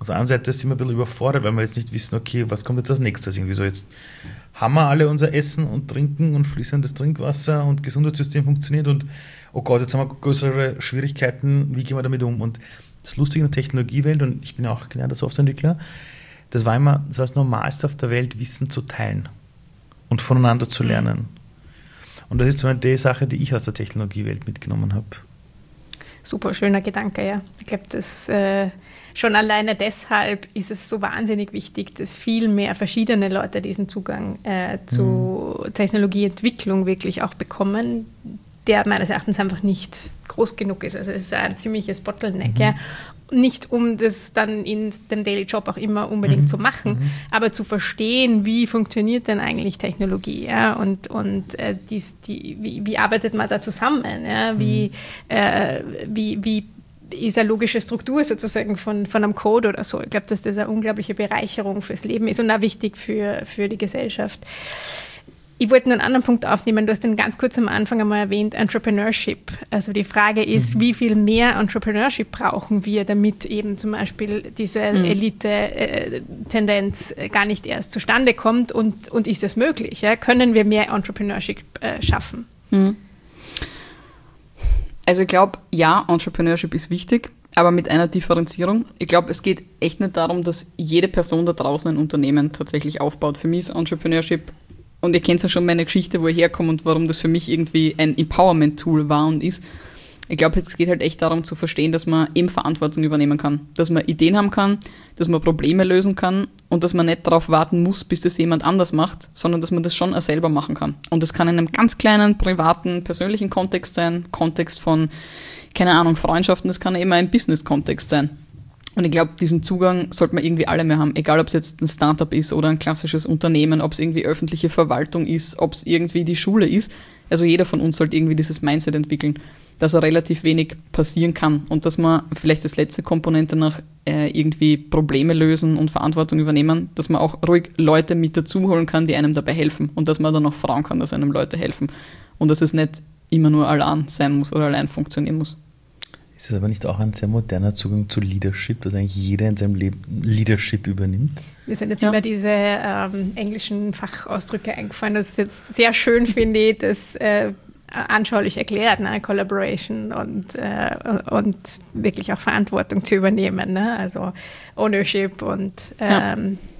auf der einen Seite sind wir ein bisschen überfordert, weil wir jetzt nicht wissen, okay, was kommt jetzt als nächstes? Irgendwie so, jetzt haben wir alle unser Essen und Trinken und fließendes Trinkwasser und Gesundheitssystem funktioniert und oh Gott, jetzt haben wir größere Schwierigkeiten, wie gehen wir damit um? Und das Lustige in der Technologiewelt, und ich bin ja auch gelernter Softwareentwickler, das war immer das, war das Normalste auf der Welt, Wissen zu teilen und voneinander zu lernen. Mhm. Und das ist so eine die Sache, die ich aus der Technologiewelt mitgenommen habe. Super, schöner Gedanke, ja. Ich glaube, dass äh, schon alleine deshalb ist es so wahnsinnig wichtig, dass viel mehr verschiedene Leute diesen Zugang äh, zu mhm. Technologieentwicklung wirklich auch bekommen, der meines Erachtens einfach nicht groß genug ist. Also es ist ein ziemliches Bottleneck, mhm. ja. Nicht um das dann in dem Daily Job auch immer unbedingt mhm. zu machen, mhm. aber zu verstehen, wie funktioniert denn eigentlich Technologie, ja, und, und äh, dies, die, wie, wie arbeitet man da zusammen, ja, wie, mhm. äh, wie, wie ist eine logische Struktur sozusagen von, von einem Code oder so. Ich glaube, dass das eine unglaubliche Bereicherung fürs Leben ist und auch wichtig für, für die Gesellschaft. Ich wollte nur einen anderen Punkt aufnehmen. Du hast den ganz kurz am Anfang einmal erwähnt, Entrepreneurship. Also die Frage ist, mhm. wie viel mehr Entrepreneurship brauchen wir, damit eben zum Beispiel diese mhm. Elite-Tendenz gar nicht erst zustande kommt und, und ist das möglich? Ja? Können wir mehr Entrepreneurship äh, schaffen? Mhm. Also ich glaube, ja, Entrepreneurship ist wichtig, aber mit einer Differenzierung. Ich glaube, es geht echt nicht darum, dass jede Person da draußen ein Unternehmen tatsächlich aufbaut. Für mich ist Entrepreneurship, und ihr kennt ja schon meine Geschichte, wo ich herkomme und warum das für mich irgendwie ein Empowerment-Tool war und ist. Ich glaube, es geht halt echt darum zu verstehen, dass man eben Verantwortung übernehmen kann. Dass man Ideen haben kann, dass man Probleme lösen kann und dass man nicht darauf warten muss, bis das jemand anders macht, sondern dass man das schon auch selber machen kann. Und das kann in einem ganz kleinen, privaten, persönlichen Kontext sein, Kontext von, keine Ahnung, Freundschaften, das kann eben ein Business-Kontext sein. Und ich glaube, diesen Zugang sollte man irgendwie alle mehr haben, egal ob es jetzt ein Startup ist oder ein klassisches Unternehmen, ob es irgendwie öffentliche Verwaltung ist, ob es irgendwie die Schule ist. Also jeder von uns sollte irgendwie dieses Mindset entwickeln, dass er relativ wenig passieren kann und dass man vielleicht als letzte Komponente nach äh, irgendwie Probleme lösen und Verantwortung übernehmen, dass man auch ruhig Leute mit dazu holen kann, die einem dabei helfen und dass man dann auch fragen kann, dass einem Leute helfen und dass es nicht immer nur allein sein muss oder allein funktionieren muss. Ist das aber nicht auch ein sehr moderner Zugang zu Leadership, dass eigentlich jeder in seinem Leben Leadership übernimmt? Mir sind jetzt ja. immer diese ähm, englischen Fachausdrücke eingefallen. Das ist jetzt sehr schön, finde ich, das äh, anschaulich erklärt, ne? Collaboration und, äh, und wirklich auch Verantwortung zu übernehmen. Ne? Also Ownership und ähm, ja.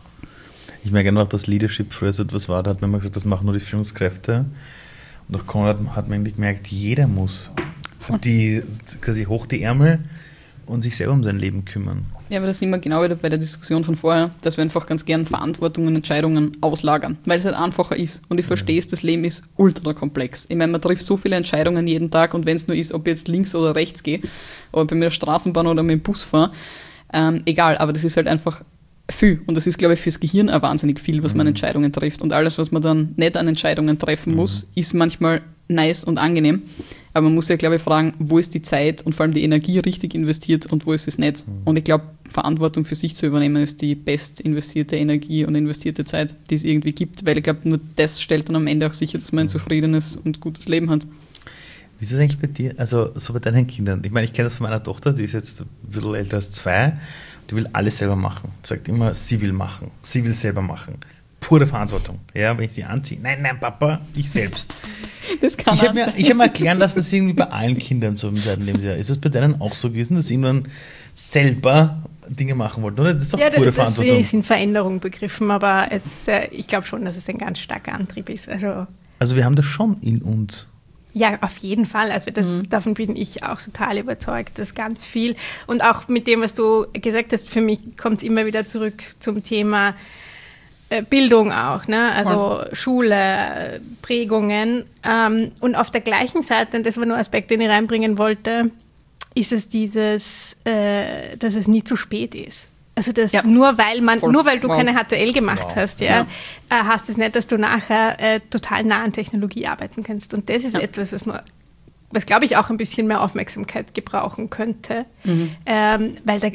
Ich merke einfach, dass Leadership früher so etwas war, da hat man immer gesagt, das machen nur die Führungskräfte. Und durch Konrad hat man eigentlich gemerkt, jeder muss die quasi hoch die Ärmel und sich selber um sein Leben kümmern. Ja, aber da sind wir genau wieder bei der Diskussion von vorher, dass wir einfach ganz gern Verantwortung und Entscheidungen auslagern, weil es halt einfacher ist. Und ich verstehe es, das Leben ist ultra komplex. Ich meine, man trifft so viele Entscheidungen jeden Tag und wenn es nur ist, ob ich jetzt links oder rechts gehe, ob ich mit der Straßenbahn oder mit dem Bus fahre, ähm, egal, aber das ist halt einfach viel. Und das ist, glaube ich, fürs Gehirn auch wahnsinnig viel, was man mhm. Entscheidungen trifft. Und alles, was man dann nicht an Entscheidungen treffen mhm. muss, ist manchmal nice und angenehm. Aber man muss ja, glaube ich, fragen, wo ist die Zeit und vor allem die Energie richtig investiert und wo ist es nicht. Mhm. Und ich glaube, Verantwortung für sich zu übernehmen, ist die best investierte Energie und investierte Zeit, die es irgendwie gibt. Weil ich glaube, nur das stellt dann am Ende auch sicher, dass man ein zufriedenes und gutes Leben hat. Wie ist das eigentlich bei dir, also so bei deinen Kindern? Ich meine, ich kenne das von meiner Tochter, die ist jetzt ein bisschen älter als zwei. Die will alles selber machen. Sagt immer, sie will machen. Sie will selber machen. Pure Verantwortung. Ja, wenn ich sie anziehe. Nein, nein, Papa, ich selbst. Das kann ich habe mir, hab mir erklären lassen, dass irgendwie bei allen Kindern so im zweiten Lebensjahr. Ist das bei denen auch so gewesen, dass sie irgendwann selber Dinge machen wollten? Oder? Das ist doch ja, pure das, Verantwortung. Das ist in Veränderung begriffen, aber es, äh, ich glaube schon, dass es ein ganz starker Antrieb ist. Also, also wir haben das schon in uns. Ja, auf jeden Fall. Also das, mhm. davon bin ich auch total überzeugt, dass ganz viel. Und auch mit dem, was du gesagt hast, für mich kommt es immer wieder zurück zum Thema äh, Bildung auch. Ne? Also Voll. Schule, Prägungen. Ähm, und auf der gleichen Seite, und das war nur ein Aspekt, den ich reinbringen wollte, ist es dieses, äh, dass es nie zu spät ist. Also das ja. nur weil man, Voll. nur weil du wow. keine H T L gemacht wow. hast, ja, ja. Äh, heißt es nicht, dass du nachher äh, total nah an Technologie arbeiten kannst. Und das ist ja. etwas, was man, was glaube ich auch ein bisschen mehr Aufmerksamkeit gebrauchen könnte, mhm. ähm, weil da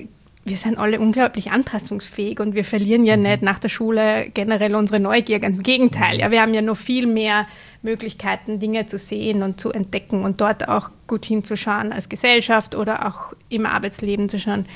wir sind alle unglaublich anpassungsfähig und wir verlieren ja mhm. nicht nach der Schule generell unsere Neugier, ganz im Gegenteil. Ja, wir haben ja noch viel mehr Möglichkeiten, Dinge zu sehen und zu entdecken und dort auch gut hinzuschauen als Gesellschaft oder auch im Arbeitsleben zu schauen,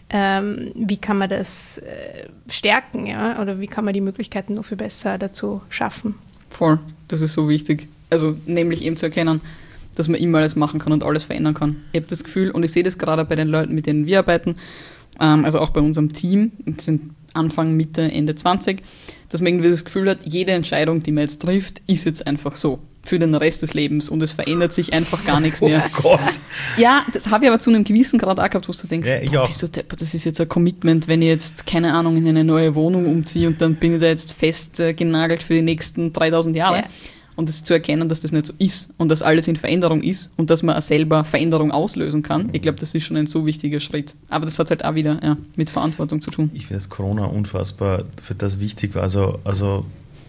ähm, wie kann man das äh, stärken, ja? Oder wie kann man die Möglichkeiten noch viel besser dazu schaffen. Voll, das ist so wichtig. Also nämlich eben zu erkennen, dass man immer alles machen kann und alles verändern kann. Ich habe das Gefühl, und ich sehe das gerade bei den Leuten, mit denen wir arbeiten, ähm, also auch bei unserem Team, das sind Anfang, Mitte, Ende zwanzig, dass man irgendwie das Gefühl hat, jede Entscheidung, die man jetzt trifft, ist jetzt einfach so. Für den Rest des Lebens und es verändert sich einfach gar nichts mehr. Oh Gott! Ja, das habe ich aber zu einem gewissen Grad auch gehabt, wo du denkst, ja, boah, bist du deppert, das ist jetzt ein Commitment, wenn ich jetzt, keine Ahnung, in eine neue Wohnung umziehe und dann bin ich da jetzt fest äh, genagelt für die nächsten dreitausend Jahre. Ja. Und das zu erkennen, dass das nicht so ist und dass alles in Veränderung ist und dass man auch selber Veränderung auslösen kann, ich glaube, das ist schon ein so wichtiger Schritt. Aber das hat halt auch wieder ja, mit Verantwortung zu tun. Ich finde, dass Corona unfassbar für das wichtig war. Also, also,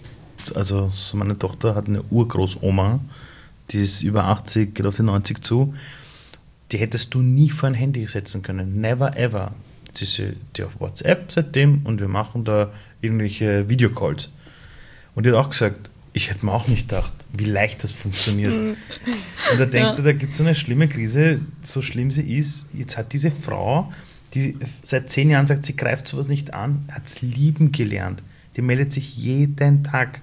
also so meine Tochter hat eine Urgroßoma, die ist über achtzig, geht auf die neunzig zu. Die hättest du nie vor ein Handy setzen können. Never ever. Jetzt ist sie die auf WhatsApp seitdem und wir machen da irgendwelche Videocalls. Und die hat auch gesagt, ich hätte mir auch nicht gedacht, wie leicht das funktioniert. Und da denkst ja. du, da gibt es so eine schlimme Krise, so schlimm sie ist. Jetzt hat diese Frau, die seit zehn Jahren sagt, sie greift sowas nicht an, hat es lieben gelernt. Die meldet sich jeden Tag.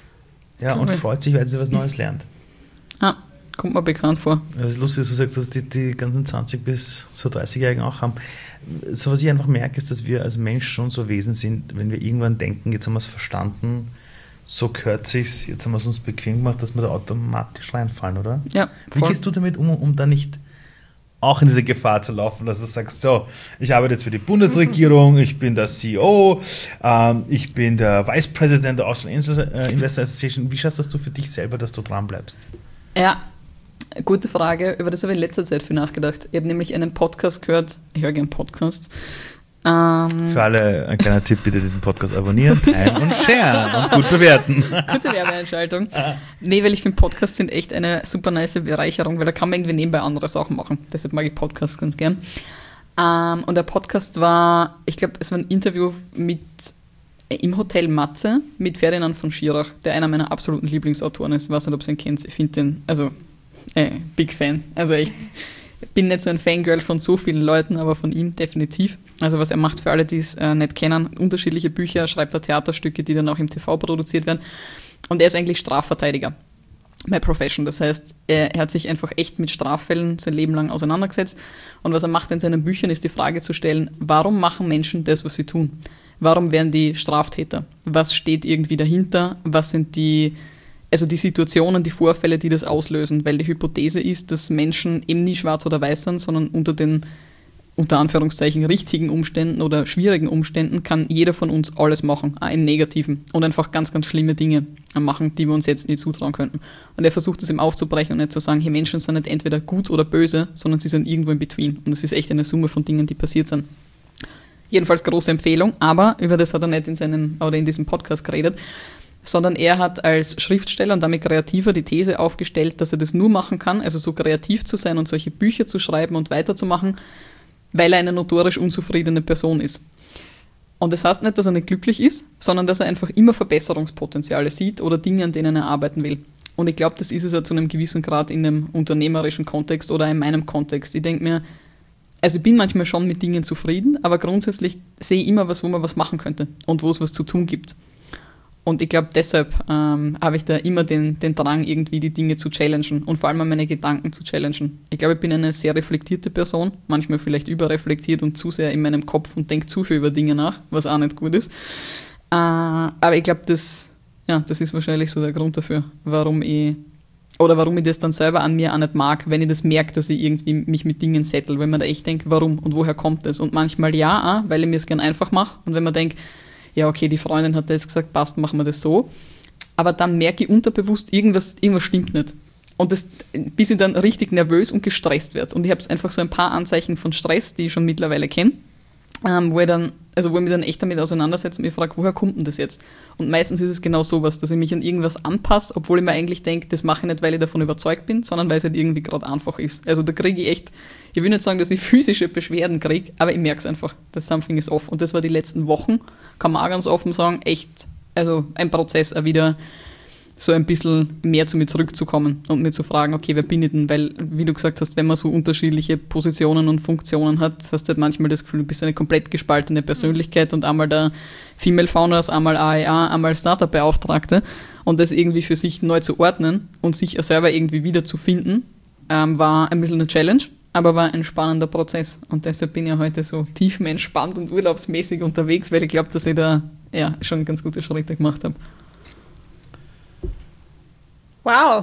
Ja, cool. Und freut sich, weil sie was Neues lernt. Ah, kommt mir bekannt vor. Das ist lustig, dass du sagst, dass die, die ganzen zwanzig- bis so dreißig-Jährigen auch haben. So, was ich einfach merke, ist, dass wir als Mensch schon so Wesen sind, wenn wir irgendwann denken, jetzt haben wir es verstanden, so gehört sich's, jetzt haben wir es uns bequem gemacht, dass wir da automatisch reinfallen, oder? Ja. Wie gehst du damit um, um da nicht auch in diese Gefahr zu laufen, dass du sagst, so, ich arbeite jetzt für die Bundesregierung, ich bin der C E O, ähm, ich bin der Vice President der Austrian Investor Association. Wie schaffst du für dich selber, dass du dran bleibst? Ja, gute Frage. Über das habe ich in letzter Zeit viel nachgedacht. Ich habe nämlich einen Podcast gehört, ich höre gerne Podcasts. Ähm, Für alle ein kleiner Tipp, bitte diesen Podcast abonnieren, teilen und sharen und gut bewerten. Kurze Werbeeinschaltung. Nee, weil ich finde, Podcasts sind echt eine super nice Bereicherung, weil da kann man irgendwie nebenbei andere Sachen machen. Deshalb mag ich Podcasts ganz gern. Ähm, und der Podcast war, ich glaube, es war ein Interview mit äh, im Hotel Matze mit Ferdinand von Schirach, der einer meiner absoluten Lieblingsautoren ist. Ich weiß nicht, ob ihr ihn kennt. Ich finde den, also, äh, Big Fan. Also echt, bin nicht so ein Fangirl von so vielen Leuten, aber von ihm definitiv. Also was er macht für alle, die es äh, nicht kennen, unterschiedliche Bücher, schreibt er Theaterstücke, die dann auch im T V produziert werden. Und er ist eigentlich Strafverteidiger bei Profession. Das heißt, er, er hat sich einfach echt mit Straffällen sein Leben lang auseinandergesetzt. Und was er macht in seinen Büchern, ist die Frage zu stellen, warum machen Menschen das, was sie tun? Warum werden die Straftäter? Was steht irgendwie dahinter? Was sind die, also die Situationen, die Vorfälle, die das auslösen? Weil die Hypothese ist, dass Menschen eben nie schwarz oder weiß sind, sondern unter den unter Anführungszeichen richtigen Umständen oder schwierigen Umständen kann jeder von uns alles machen, auch im Negativen und einfach ganz, ganz schlimme Dinge machen, die wir uns jetzt nicht zutrauen könnten. Und er versucht es eben aufzubrechen und nicht zu sagen, hey, Menschen sind nicht entweder gut oder böse, sondern sie sind irgendwo in between. Und es ist echt eine Summe von Dingen, die passiert sind. Jedenfalls große Empfehlung, aber über das hat er nicht in seinem oder in diesem Podcast geredet, sondern er hat als Schriftsteller und damit Kreativer die These aufgestellt, dass er das nur machen kann, also so kreativ zu sein und solche Bücher zu schreiben und weiterzumachen, weil er eine notorisch unzufriedene Person ist. Und das heißt nicht, dass er nicht glücklich ist, sondern dass er einfach immer Verbesserungspotenziale sieht oder Dinge, an denen er arbeiten will. Und ich glaube, das ist es ja zu einem gewissen Grad in einem unternehmerischen Kontext oder in meinem Kontext. Ich denke mir, also ich bin manchmal schon mit Dingen zufrieden, aber grundsätzlich sehe ich immer was, wo man was machen könnte und wo es was zu tun gibt. Und ich glaube, deshalb ähm, habe ich da immer den, den Drang, irgendwie die Dinge zu challengen und vor allem meine Gedanken zu challengen. Ich glaube, ich bin eine sehr reflektierte Person, manchmal vielleicht überreflektiert und zu sehr in meinem Kopf und denke zu viel über Dinge nach, was auch nicht gut ist. Äh, aber ich glaube, das, ja, das ist wahrscheinlich so der Grund dafür, warum ich, oder warum ich das dann selber an mir auch nicht mag, wenn ich das merke, dass ich irgendwie mich mit Dingen settle, wenn man da echt denkt, warum und woher kommt das? Und manchmal ja, auch, weil ich mir es gern einfach mache und wenn man denkt, ja, okay, die Freundin hat das gesagt, passt, machen wir das so. Aber dann merke ich unterbewusst, irgendwas, irgendwas stimmt nicht. Und das, bis ich dann richtig nervös und gestresst werde. Und ich habe einfach so ein paar Anzeichen von Stress, die ich schon mittlerweile kenne, ähm, wo ich dann also wo ich mich dann echt damit auseinandersetze und mich frage, woher kommt denn das jetzt? Und meistens ist es genau sowas, dass ich mich an irgendwas anpasse, obwohl ich mir eigentlich denke, das mache ich nicht, weil ich davon überzeugt bin, sondern weil es halt irgendwie gerade einfach ist. Also da kriege ich echt, ich will nicht sagen, dass ich physische Beschwerden kriege, aber ich merke es einfach, dass something is off. Und das war die letzten Wochen, kann man auch ganz offen sagen, echt, also ein Prozess, auch wieder so ein bisschen mehr zu mir zurückzukommen und mir zu fragen, okay, wer bin ich denn? Weil, wie du gesagt hast, wenn man so unterschiedliche Positionen und Funktionen hat, hast du halt manchmal das Gefühl, du bist eine komplett gespaltene Persönlichkeit und einmal der Female Founders, einmal A E A, einmal Startup-Beauftragte und das irgendwie für sich neu zu ordnen und sich selber irgendwie wiederzufinden, ähm, war ein bisschen eine Challenge, aber war ein spannender Prozess und deshalb bin ich ja heute so tiefenentspannt und urlaubsmäßig unterwegs, weil ich glaube, dass ich da ja, schon ganz gute Schritte gemacht habe. Wow.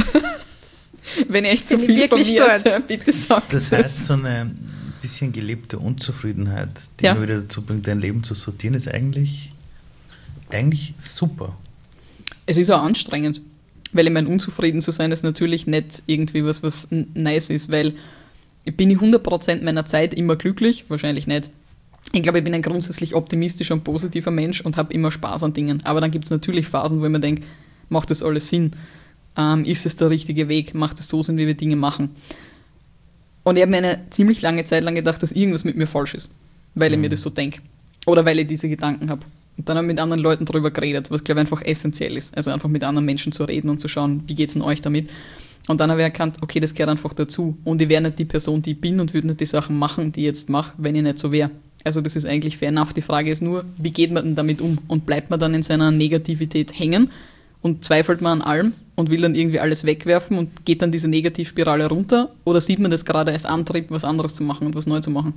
Wenn ihr echt so Bin viel von mir gut. erzählt, bitte sagt Das heißt, so eine bisschen gelebte Unzufriedenheit, die Ja. immer wieder dazu bringt, dein Leben zu sortieren, ist eigentlich, eigentlich super. Es ist auch anstrengend, weil ich meine, unzufrieden zu sein ist natürlich nicht irgendwie was, was n- nice ist, weil ich bin ich hundert Prozent meiner Zeit immer glücklich, wahrscheinlich nicht. Ich glaube, ich bin ein grundsätzlich optimistischer und positiver Mensch und habe immer Spaß an Dingen. Aber dann gibt es natürlich Phasen, wo ich mir denke, macht das alles Sinn? Ähm, ist es der richtige Weg? Macht es so Sinn, wie wir Dinge machen? Und ich habe mir eine ziemlich lange Zeit lang gedacht, dass irgendwas mit mir falsch ist, weil ich mir das so denke. Oder weil ich diese Gedanken habe. Und dann habe ich mit anderen Leuten darüber geredet, was, glaube ich, einfach essentiell ist. Also einfach mit anderen Menschen zu reden und zu schauen, wie geht es denn euch damit? Und dann habe ich erkannt, okay, das gehört einfach dazu. Und ich wäre nicht die Person, die ich bin und würde nicht die Sachen machen, die ich jetzt mache, wenn ich nicht so wäre. Also das ist eigentlich fair enough. Die Frage ist nur, wie geht man denn damit um? Und bleibt man dann in seiner Negativität hängen und zweifelt man an allem und will dann irgendwie alles wegwerfen und geht dann diese Negativspirale runter? Oder sieht man das gerade als Antrieb, was anderes zu machen und was neu zu machen?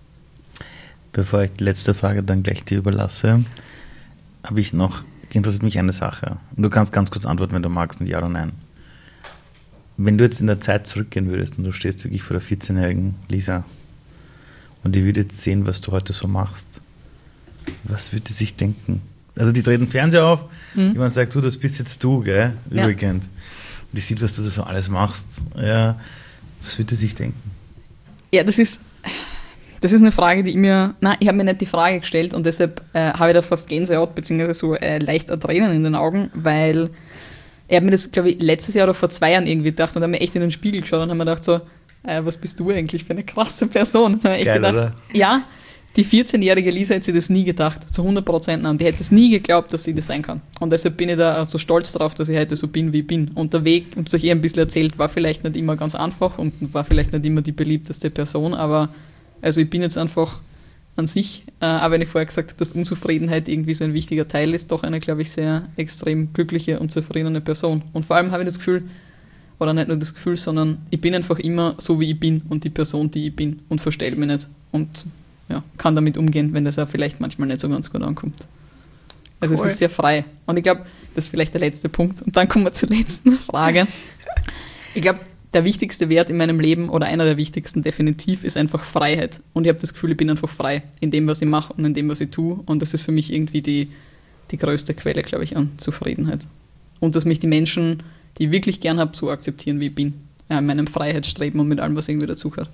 Bevor ich die letzte Frage dann gleich dir überlasse, habe ich noch, interessiert mich eine Sache. Und du kannst ganz kurz antworten, wenn du magst, mit Ja oder Nein. Wenn du jetzt in der Zeit zurückgehen würdest und du stehst wirklich vor der vierzehnjährigen Lisa und die würde jetzt sehen, was du heute so machst, was würde sie sich denken? Also die treten Fernseher auf, Mhm. jemand sagt, du, das bist jetzt du, gell, Ja. übrigens. Und die sieht, was du da so alles machst. Ja, was würde sie sich denken? Ja, das ist, das ist eine Frage, die ich mir, nein, ich habe mir nicht die Frage gestellt und deshalb äh, habe ich da fast Gänsehaut, beziehungsweise so äh, leicht Tränen in den Augen, weil ich habe mir das, glaube ich, letztes Jahr oder vor zwei Jahren irgendwie gedacht und habe mir echt in den Spiegel geschaut und habe mir gedacht so, äh, was bist du eigentlich für eine krasse Person? Und habe echt Geil, gedacht, oder? ja, die vierzehnjährige Lisa hätte sich das nie gedacht, zu hundert Prozent an. Die hätte es nie geglaubt, dass sie das sein kann. Und deshalb bin ich da so stolz drauf, dass ich heute so bin, wie ich bin. Und der Weg, ich habe es euch eh ein bisschen erzählt, war vielleicht nicht immer ganz einfach und war vielleicht nicht immer die beliebteste Person, aber also ich bin jetzt einfach an sich, äh, auch wenn ich vorher gesagt habe, dass Unzufriedenheit irgendwie so ein wichtiger Teil ist, doch eine, glaube ich, sehr extrem glückliche und zufriedene Person. Und vor allem habe ich das Gefühl, oder nicht nur das Gefühl, sondern ich bin einfach immer so, wie ich bin und die Person, die ich bin und verstelle mich nicht. Und ja, kann damit umgehen, wenn das auch vielleicht manchmal nicht so ganz gut ankommt. Also Cool. es ist sehr frei. Und ich glaube, das ist vielleicht der letzte Punkt. Und dann kommen wir zur letzten Frage. Ich glaube, der wichtigste Wert in meinem Leben oder einer der wichtigsten definitiv ist einfach Freiheit. Und ich habe das Gefühl, ich bin einfach frei in dem, was ich mache und in dem, was ich tue. Und das ist für mich irgendwie die, die größte Quelle, glaube ich, an Zufriedenheit. Und dass mich die Menschen, die ich wirklich gern habe, so akzeptieren, wie ich bin. Ja, in meinem Freiheitsstreben und mit allem, was irgendwie dazugehört.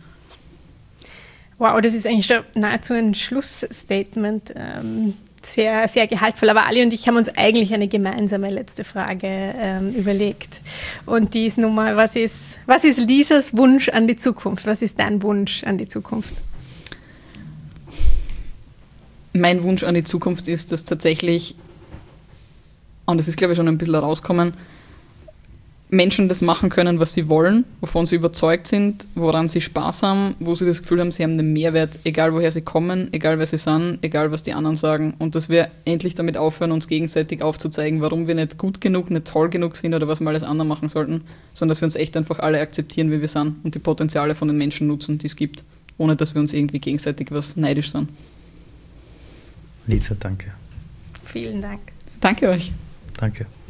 Wow, das ist eigentlich schon nahezu ein Schlussstatement. Ähm, sehr, sehr gehaltvoll. Aber Ali und ich haben uns eigentlich eine gemeinsame letzte Frage ähm, überlegt. Und die ist nun mal, was ist, was ist Lisas Wunsch an die Zukunft? Was ist dein Wunsch an die Zukunft? Mein Wunsch an die Zukunft ist, dass tatsächlich, und das ist, glaube ich, schon ein bisschen rauskommen, Menschen das machen können, was sie wollen, wovon sie überzeugt sind, woran sie Spaß haben, wo sie das Gefühl haben, sie haben einen Mehrwert, egal woher sie kommen, egal wer sie sind, egal was die anderen sagen. Und dass wir endlich damit aufhören, uns gegenseitig aufzuzeigen, warum wir nicht gut genug, nicht toll genug sind oder was wir alles andere machen sollten, sondern dass wir uns echt einfach alle akzeptieren, wie wir sind und die Potenziale von den Menschen nutzen, die es gibt, ohne dass wir uns irgendwie gegenseitig was neidisch sind. Lisa, danke. Vielen Dank. Danke euch. Danke.